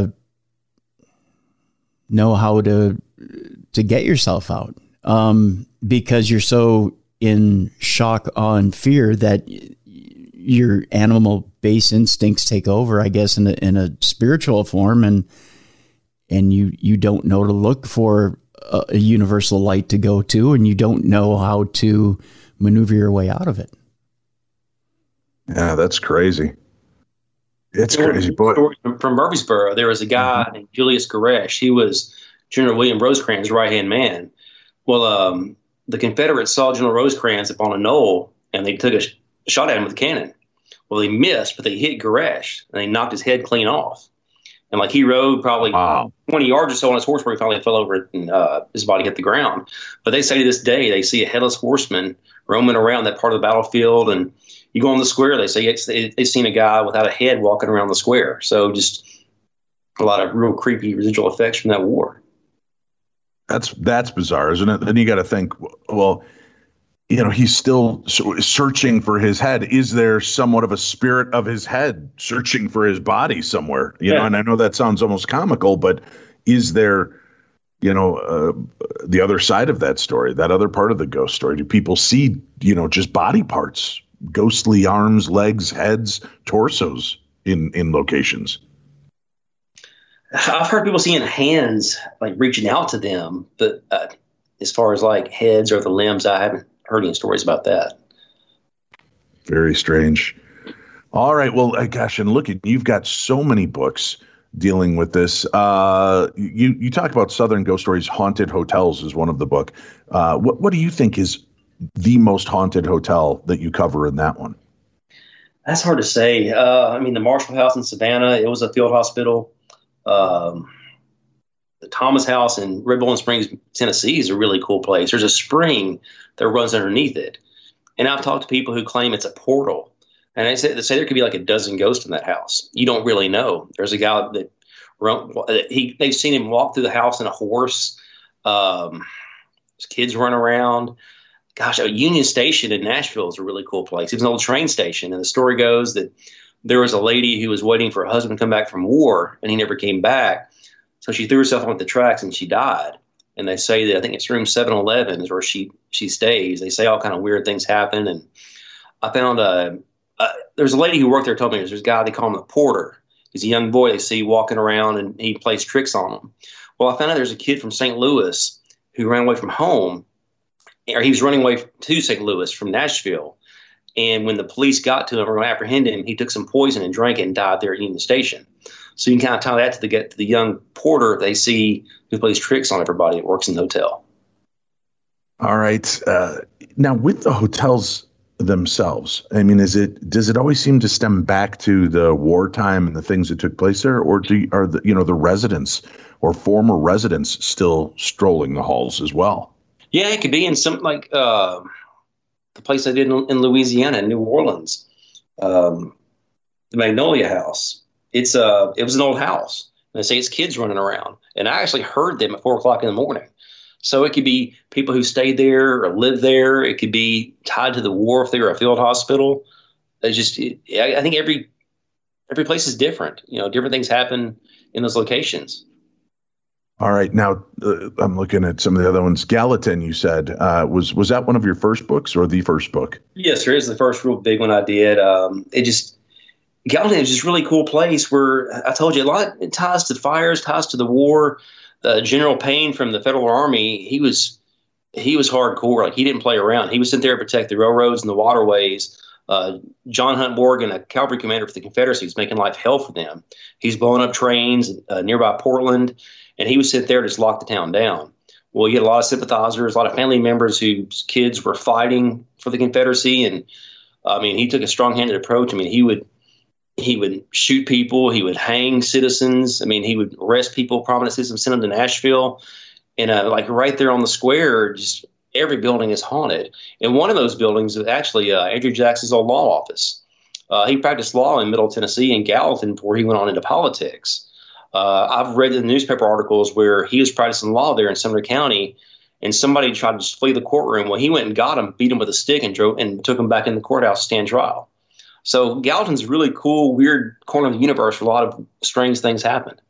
know how to get yourself out, because you're so in shock, awe, and fear that your animal base instincts take over, I guess, in a spiritual form, and you don't know to look for a universal light to go to, and you don't know how to maneuver your way out of it. Yeah, that's crazy. It's crazy, boy. From Murfreesboro, there was a guy named Julius Goresh. He was General William Rosecrans' right-hand man. Well, the Confederates saw General Rosecrans up on a knoll, and they took a shot at him with a cannon. Well, they missed, but they hit Goresh, and they knocked his head clean off. And he rode probably 20 yards or so on his horse before he finally fell over and his body hit the ground. But they say to this day, they see a headless horseman roaming around that part of the battlefield. And you go on the square, they say they've seen a guy without a head walking around the square. So just a lot of real creepy residual effects from that war. That's bizarre, isn't it? Then you got to think, well, he's still searching for his head. Is there somewhat of a spirit of his head searching for his body somewhere? You know, and I know that sounds almost comical, but is there, the other side of that story, that other part of the ghost story? Do people see, just body parts, ghostly arms, legs, heads, torsos in locations? I've heard people seeing hands reaching out to them, but as far as heads or the limbs, I haven't heard any stories about that. Very strange. All right. Well, gosh, and look, you've got so many books dealing with this. You talk about Southern Ghost Stories. Haunted Hotels is one of the book. What do you think is the most haunted hotel that you cover in that one? That's hard to say. The Marshall House in Savannah, it was a field hospital. The Thomas House in Red Bowling Springs, Tennessee is a really cool place. There's a spring that runs underneath it. And I've talked to people who claim it's a portal. And they say there could be like a dozen ghosts in that house. You don't really know. There's a guy that they've seen him walk through the house in a horse. His kids run around. Gosh, Union Station in Nashville is a really cool place. It's an old train station, and the story goes that there was a lady who was waiting for her husband to come back from war, and he never came back. So she threw herself on the tracks and she died. And they say that I think it's room 711 is where she stays. They say all kind of weird things happen. And I found there's a lady who worked there told me there's a guy they call him the porter. He's a young boy they see walking around and he plays tricks on them. Well, I found out there's a kid from St. Louis who ran away from home, or he was running away to St. Louis from Nashville. And when the police got to him or apprehended him, he took some poison and drank it and died there at Union Station. So you can kind of tie that to the young porter they see who plays tricks on everybody that works in the hotel. All right. Now, with the hotels themselves, I mean, does it always seem to stem back to the wartime and the things that took place there, or are the residents or former residents still strolling the halls as well? Yeah, it could be in some like the place I did in Louisiana, in New Orleans, the Magnolia House. It was an old house. And they say it's kids running around, and I actually heard them at 4:00 in the morning. So it could be people who stayed there or lived there. It could be tied to the war if they were a field hospital. I think every place is different. Different things happen in those locations. All right. Now, I'm looking at some of the other ones. Gallatin, you said, was that one of your first books or the first book? Yes, sir. It's the first real big one I did. Gallatin is just a really cool place where I told you a lot of ties to fires, ties to the war. General Payne from the Federal Army, he was hardcore. Like, he didn't play around. He was sent there to protect the railroads and the waterways. John Hunt Morgan, a cavalry commander for the Confederacy, was making life hell for them. He's blowing up trains nearby Portland, and he was sent there to just lock the town down. Well, you get a lot of sympathizers, a lot of family members whose kids were fighting for the Confederacy, and I mean, he took a strong-handed approach. I mean, he would shoot people. He would hang citizens. I mean, he would arrest people, prominent citizens, send them to Nashville. And like right there on the square, just every building is haunted. And one of those buildings is actually Andrew Jackson's old law office. He practiced law in Middle Tennessee and Gallatin before he went on into politics. I've read the newspaper articles where he was practicing law there in Sumner County, and somebody tried to just flee the courtroom. Well, he went and got him, beat him with a stick, and took him back in the courthouse to stand trial. So Gallatin's a really cool, weird corner of the universe where a lot of strange things happen.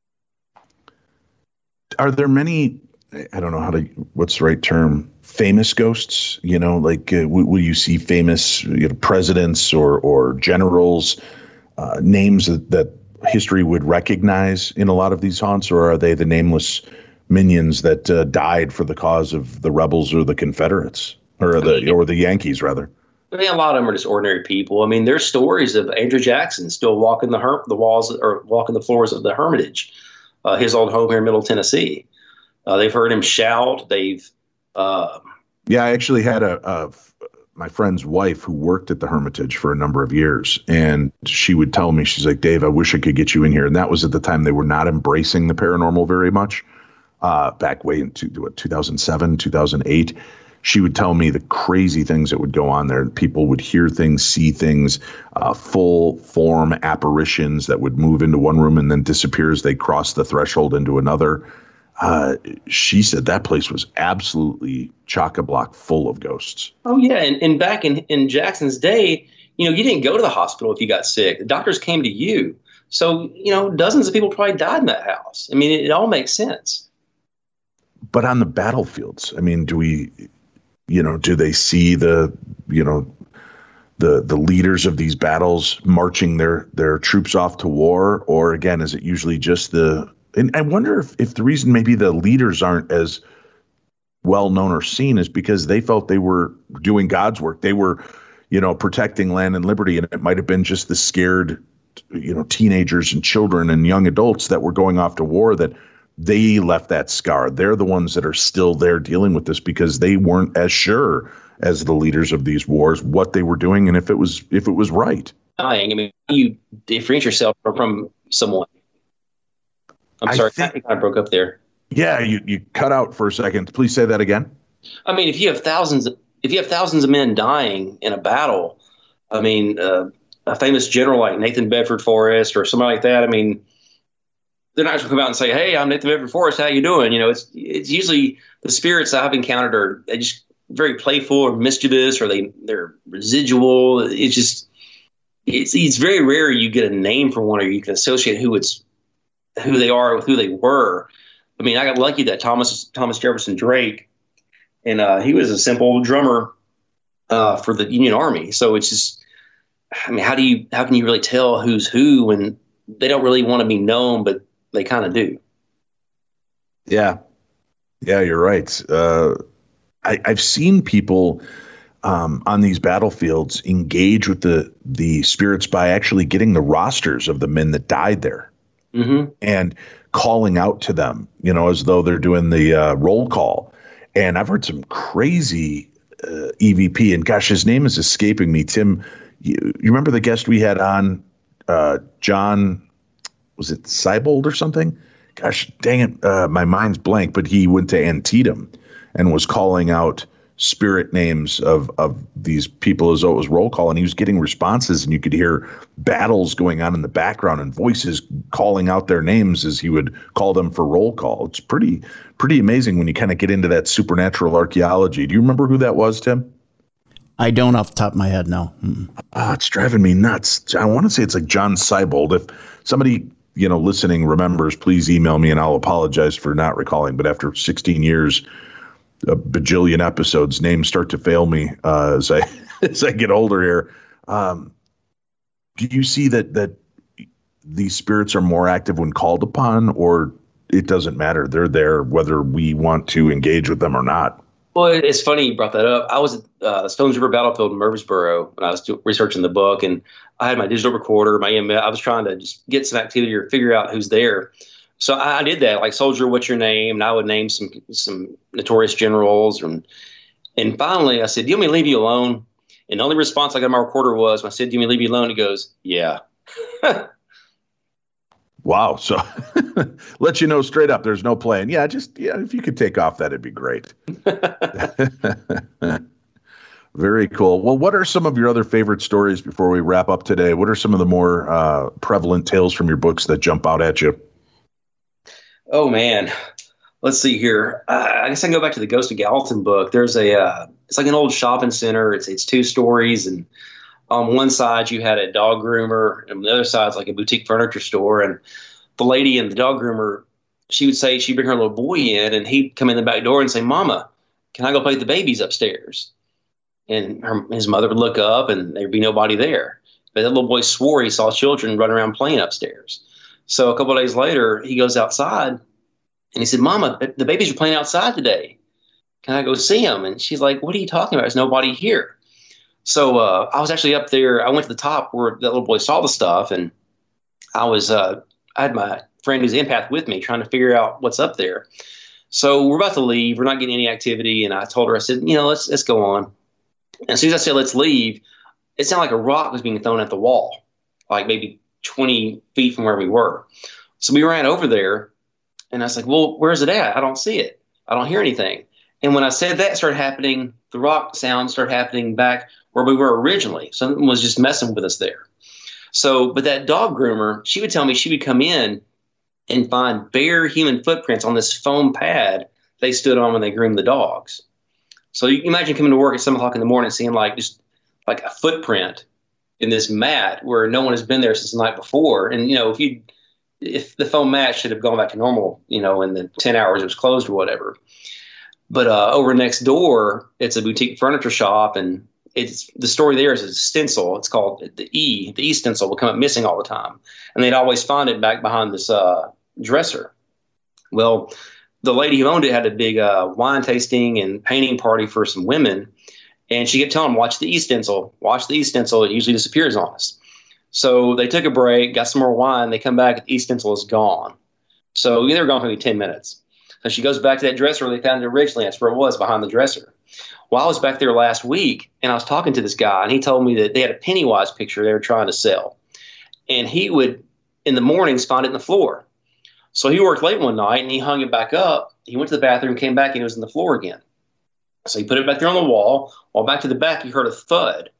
Are there many, I don't know what's the right term, famous ghosts? Will you see famous presidents or generals, names that history would recognize in a lot of these haunts, or are they the nameless minions that died for the cause of the rebels or the Confederates or the Yankees, rather? I mean, a lot of them are just ordinary people. I mean, there's stories of Andrew Jackson still walking the walls or walking the floors of the Hermitage, his old home here in Middle Tennessee. They've heard him shout. I actually had my friend's wife who worked at the Hermitage for a number of years, and she would tell me, she's like, Dave, I wish I could get you in here. And that was at the time they were not embracing the paranormal very much, back way in 2007, 2008. She would tell me the crazy things that would go on there. People would hear things, see things, full form apparitions that would move into one room and then disappear as they cross the threshold into another. She said that place was absolutely chock-a-block full of ghosts. Oh, yeah. And back in Jackson's day, you didn't go to the hospital if you got sick. The doctors came to you. So, dozens of people probably died in that house. I mean, it all makes sense. But on the battlefields, I mean, do they see the leaders of these battles marching their troops off to war? Or again, is it usually just and I wonder if the reason maybe the leaders aren't as well known or seen is because they felt they were doing God's work. They were, protecting land and liberty. And it might have been just the scared, teenagers and children and young adults that were going off to war that they left that scar. They're the ones that are still there dealing with this because they weren't as sure as the leaders of these wars what they were doing and if it was right. I mean, you differentiate yourself from someone. I'm sorry, I kind of broke up there. Yeah, you cut out for a second. Please say that again. I mean, if you have thousands of men dying in a battle, I mean, a famous general like Nathan Bedford Forrest or somebody like that, I mean, they're not going to come out and say, "Hey, I'm Nathan Bedford Forrest. How you doing?" It's usually the spirits I've encountered are they just very playful or mischievous, or they're residual. It's very rare you get a name for one, or you can associate who they are with who they were. I mean, I got lucky that Thomas Jefferson Drake, and he was a simple drummer for the Union Army. So it's just, I mean, how can you really tell who's who when they don't really want to be known, but they kind of do? Yeah, you're right. I've seen people on these battlefields engage with the spirits by actually getting the rosters of the men that died there, and calling out to them, as though they're doing the roll call. And I've heard some crazy EVP, and gosh, his name is escaping me. Tim, you remember the guest we had on, John, was it Seibold or something? Gosh, dang it, my mind's blank, but he went to Antietam and was calling out spirit names of these people as though it was roll call, and he was getting responses, and you could hear battles going on in the background and voices calling out their names as he would call them for roll call. It's pretty amazing when you kind of get into that supernatural archaeology. Do you remember who that was, Tim? I don't off the top of my head, no. Oh, it's driving me nuts. I want to say it's like John Seibold. If somebody listening remembers, please email me, and I'll apologize for not recalling. But after 16 years, a bajillion episodes, names start to fail me as I get older here. Do you see that these spirits are more active when called upon, or it doesn't matter? They're there whether we want to engage with them or not. Well, it's funny you brought that up. I was at the Stones River Battlefield in Murfreesboro when I was researching the book, and I had my digital recorder, my EMF. I was trying to just get some activity or figure out who's there. So I did that, like, "Soldier, what's your name?" And I would name some notorious generals. And finally I said, "Do you want me to leave you alone?" And the only response I got on my recorder was, when I said, "Do you want me to leave you alone?" He goes, "Yeah." Wow. So let you know straight up, there's no plan. Yeah, if you could take off, that'd be great. Very cool. Well, what are some of your other favorite stories before we wrap up today? What are some of the more prevalent tales from your books that jump out at you? Oh, man. Let's see here. I guess I can go back to the Ghost of Gallatin book. There's it's like an old shopping center. It's 2 stories. And on one side you had a dog groomer, and on the other side's like a boutique furniture store. And the lady in the dog groomer, she would say she'd bring her little boy in, and he'd come in the back door and say, "Mama, can I go play with the babies upstairs?" And his mother would look up, and there'd be nobody there. But that little boy swore he saw children running around playing upstairs. So a couple of days later, he goes outside, and he said, "Mama, the babies are playing outside today. Can I go see them?" And she's like, "What are you talking about? There's nobody here." So I was actually up there. I went to the top where that little boy saw the stuff, and I had my friend who's an empath with me trying to figure out what's up there. So we're about to leave. We're not getting any activity. And I told her, I said, let's go on. And as soon as I said, "Let's leave," it sounded like a rock was being thrown at the wall, like maybe 20 feet from where we were. So we ran over there, and I was like, "Well, where's it at? I don't see it. I don't hear anything." And when I said that started happening, the rock sound started happening back where we were originally. Something was just messing with us there. So, but that dog groomer, she would tell me she would come in and find bare human footprints on this foam pad they stood on when they groomed the dogs. So you can imagine coming to work at 7 o'clock in the morning, seeing just a footprint in this mat where no one has been there since the night before. And, if the foam mat should have gone back to normal, in the 10 hours it was closed or whatever. But over next door, it's a boutique furniture shop, and the story there is a stencil. It's called the E stencil will come up missing all the time. And they'd always find it back behind this dresser. Well, the lady who owned it had a big wine tasting and painting party for some women. And she kept telling them, "Watch the E stencil. Watch the E stencil. It usually disappears on us." So they took a break, got some more wine. They come back, the E stencil is gone. So they were gone for maybe 10 minutes. So she goes back to that dresser where they found it originally. That's where it was, behind the dresser. Well, I was back there last week, and I was talking to this guy, and he told me that they had a Pennywise picture they were trying to sell. And he would, in the mornings, find it in the floor. So he worked late one night, and he hung it back up. He went to the bathroom, came back, and it was in the floor again. So he put it back there on the wall. While back to the back, he heard a thud.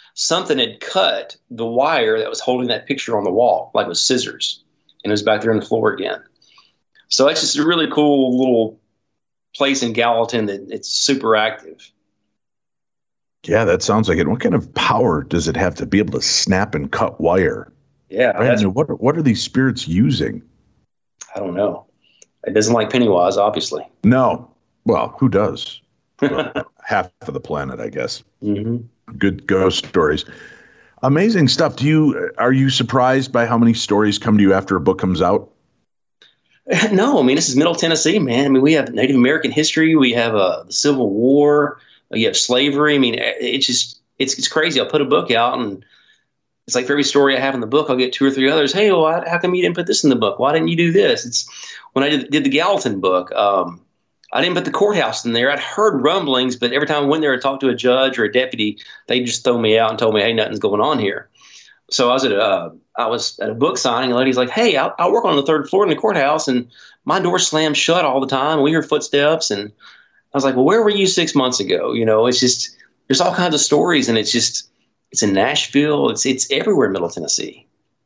something had cut the wire that was holding that picture on the wall, like with scissors, and it was back there on the floor again. So it's just a really cool little place in Gallatin that it's super active. Yeah, that sounds like it. What kind of power does it have to be able to snap and cut wire? Yeah. Brandon, what are these spirits using? I don't know. It doesn't like Pennywise, obviously. No. Well, who does? Well, half of the planet, I guess. Mm-hmm. Good ghost stories. Amazing stuff. Are you surprised by how many stories come to you after a book comes out? No, I mean, this is Middle Tennessee, man. I mean, we have Native American history. We have the Civil War. You have slavery. I mean, it's crazy. I'll put a book out, and it's like for every story I have in the book, I'll get 2 or 3 others. Hey, well, how come you didn't put this in the book? Why didn't you do this? It's when I did the Gallatin book. I didn't put the courthouse in there. I'd heard rumblings, but every time I went there to talk to a judge or a deputy, they just throw me out and told me, "Hey, nothing's going on here." So I was at a book signing. A lady's like, "Hey, I work on the 3rd floor in the courthouse, and my door slams shut all the time. We hear footsteps." And I was like, "Well, where were you 6 months ago?" You know, it's just there's all kinds of stories, and it's in Nashville. It's everywhere in Middle Tennessee.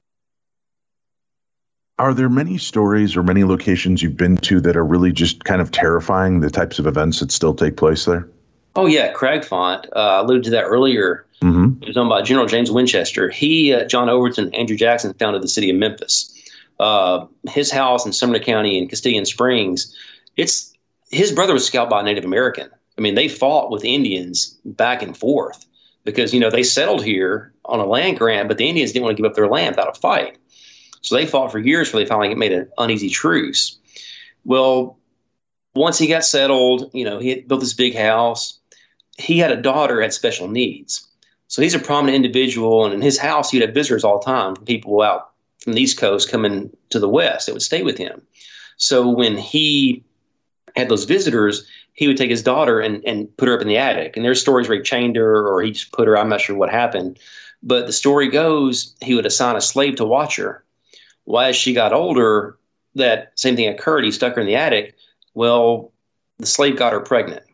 Are there many stories or many locations you've been to that are really just kind of terrifying, the types of events that still take place there? Oh, yeah. Cragfont. I alluded to that earlier. Mm-hmm. It was owned by General James Winchester. He, John Overton, Andrew Jackson founded the city of Memphis. His house in Sumner County in Castilian Springs, his brother was scalped by a Native American. I mean, they fought with Indians back and forth because, they settled here on a land grant, but the Indians didn't want to give up their land without a fight. So they fought for years before they finally made an uneasy truce. Well, once he got settled, he had built this big house. He had a daughter who had special needs. So he's a prominent individual, and in his house, he'd have visitors all the time, people out from the East Coast coming to the West that would stay with him. So when he had those visitors, he would take his daughter and put her up in the attic. And there's stories where he chained her or he just put her, I'm not sure what happened. But the story goes, he would assign a slave to watch her. Well, as she got older, that same thing occurred. He stuck her in the attic. Well, the slave got her pregnant.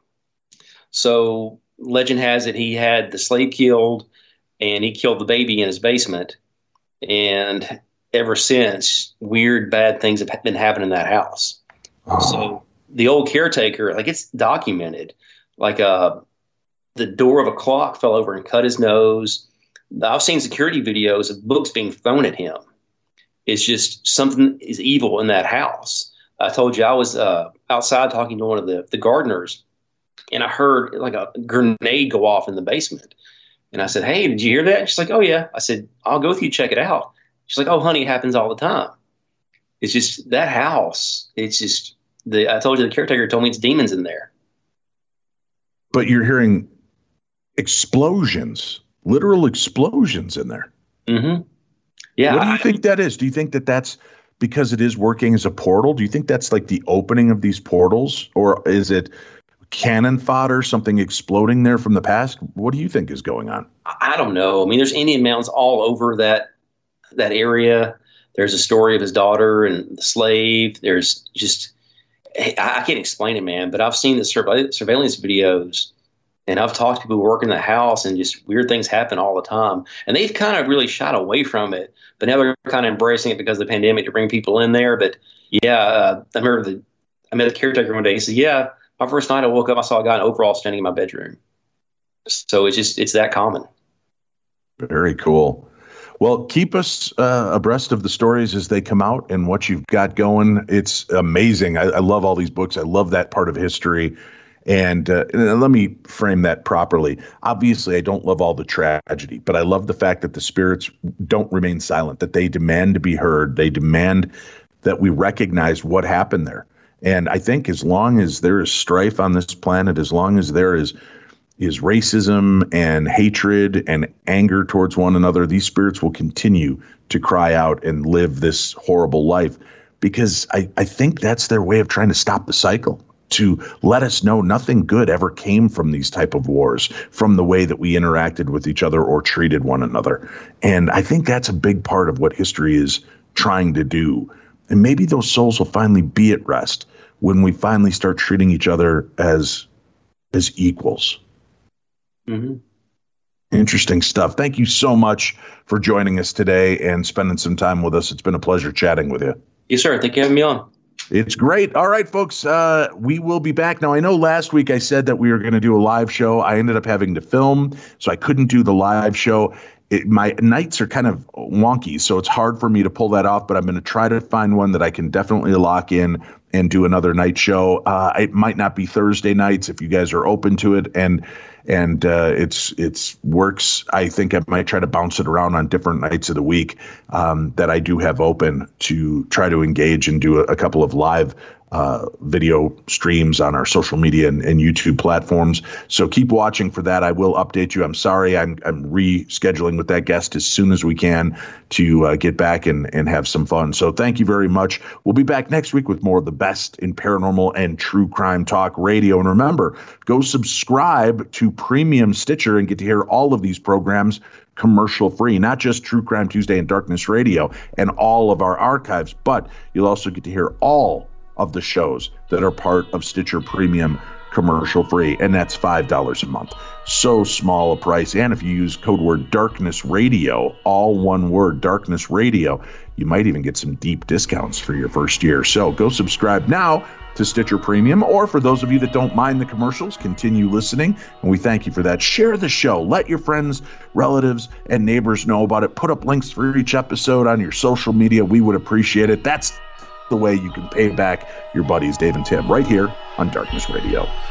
So legend has it he had the slave killed, and he killed the baby in his basement. And ever since, weird, bad things have been happening in that house. Oh. So the old caretaker, it's documented, the door of a clock fell over and cut his nose. I've seen security videos of books being thrown at him. It's just something is evil in that house. I told you I was outside talking to one of the gardeners, and I heard a grenade go off in the basement. And I said, "Hey, did you hear that?" And she's like, "Oh, yeah." I said, "I'll go with you, check it out." She's like, "Oh, honey, it happens all the time." It's just that house. It's just I told you the caretaker told me it's demons in there. But you're hearing explosions, literal explosions in there. Mm-hmm. Yeah. What do you think that is? Do you think that that's because it is working as a portal? Do you think that's like the opening of these portals? Or is it cannon fodder, something exploding there from the past? What do you think is going on? I don't know. I mean, there's Indian mounds all over that area. There's a story of his daughter and the slave. There's just, I can't explain it, man, but I've seen the surveillance videos. And I've talked to people who work in the house, and just weird things happen all the time. And they've kind of really shied away from it, but now they're kind of embracing it because of the pandemic to bring people in there. But yeah, I remember I met a caretaker one day. He said, "Yeah, my first night I woke up, I saw a guy in overalls standing in my bedroom." So it's that common. Very cool. Well, keep us abreast of the stories as they come out and what you've got going. It's amazing. I love all these books. I love that part of history. And let me frame that properly. Obviously, I don't love all the tragedy, but I love the fact that the spirits don't remain silent, that they demand to be heard. They demand that we recognize what happened there. And I think as long as there is strife on this planet, as long as there is racism and hatred and anger towards one another, these spirits will continue to cry out and live this horrible life, because I think that's their way of trying to stop the cycle, to let us know nothing good ever came from these type of wars, from the way that we interacted with each other or treated one another. And I think that's a big part of what history is trying to do. And maybe those souls will finally be at rest when we finally start treating each other as equals. Mm-hmm. Interesting stuff. Thank you so much for joining us today and spending some time with us. It's been a pleasure chatting with you. Yes, sir. Thank you for having me on. It's great. All right, folks, we will be back. Now, I know last week I said that we were going to do a live show. I ended up having to film, so I couldn't do the live show. My nights are kind of wonky, so it's hard for me to pull that off, but I'm going to try to find one that I can definitely lock in and do another night show. It might not be Thursday nights if you guys are open to it, and it's works. I think I might try to bounce it around on different nights of the week that I do have open to try to engage and do a couple of live video streams on our social media and YouTube platforms. So keep watching for that. I will update you. I'm sorry. I'm rescheduling with that guest as soon as we can to get back and have some fun. So thank you very much. We'll be back next week with more of the best in paranormal and true crime talk radio. And remember, go subscribe to Premium Stitcher and get to hear all of these programs commercial free, not just True Crime Tuesday and Darkness Radio and all of our archives, but you'll also get to hear all of the shows that are part of Stitcher Premium commercial free, and that's $5 a month. So small a price. And if you use code word Darkness Radio, all one word, Darkness Radio, you might even get some deep discounts for your first year. So go subscribe now to Stitcher Premium, or for those of you that don't mind the commercials, continue listening, and we thank you for that. Share the show. Let your friends, relatives, and neighbors know about it. Put up links for each episode on your social media. We would appreciate it. That's the way you can pay back your buddies Dave and Tim right here on Darkness Radio.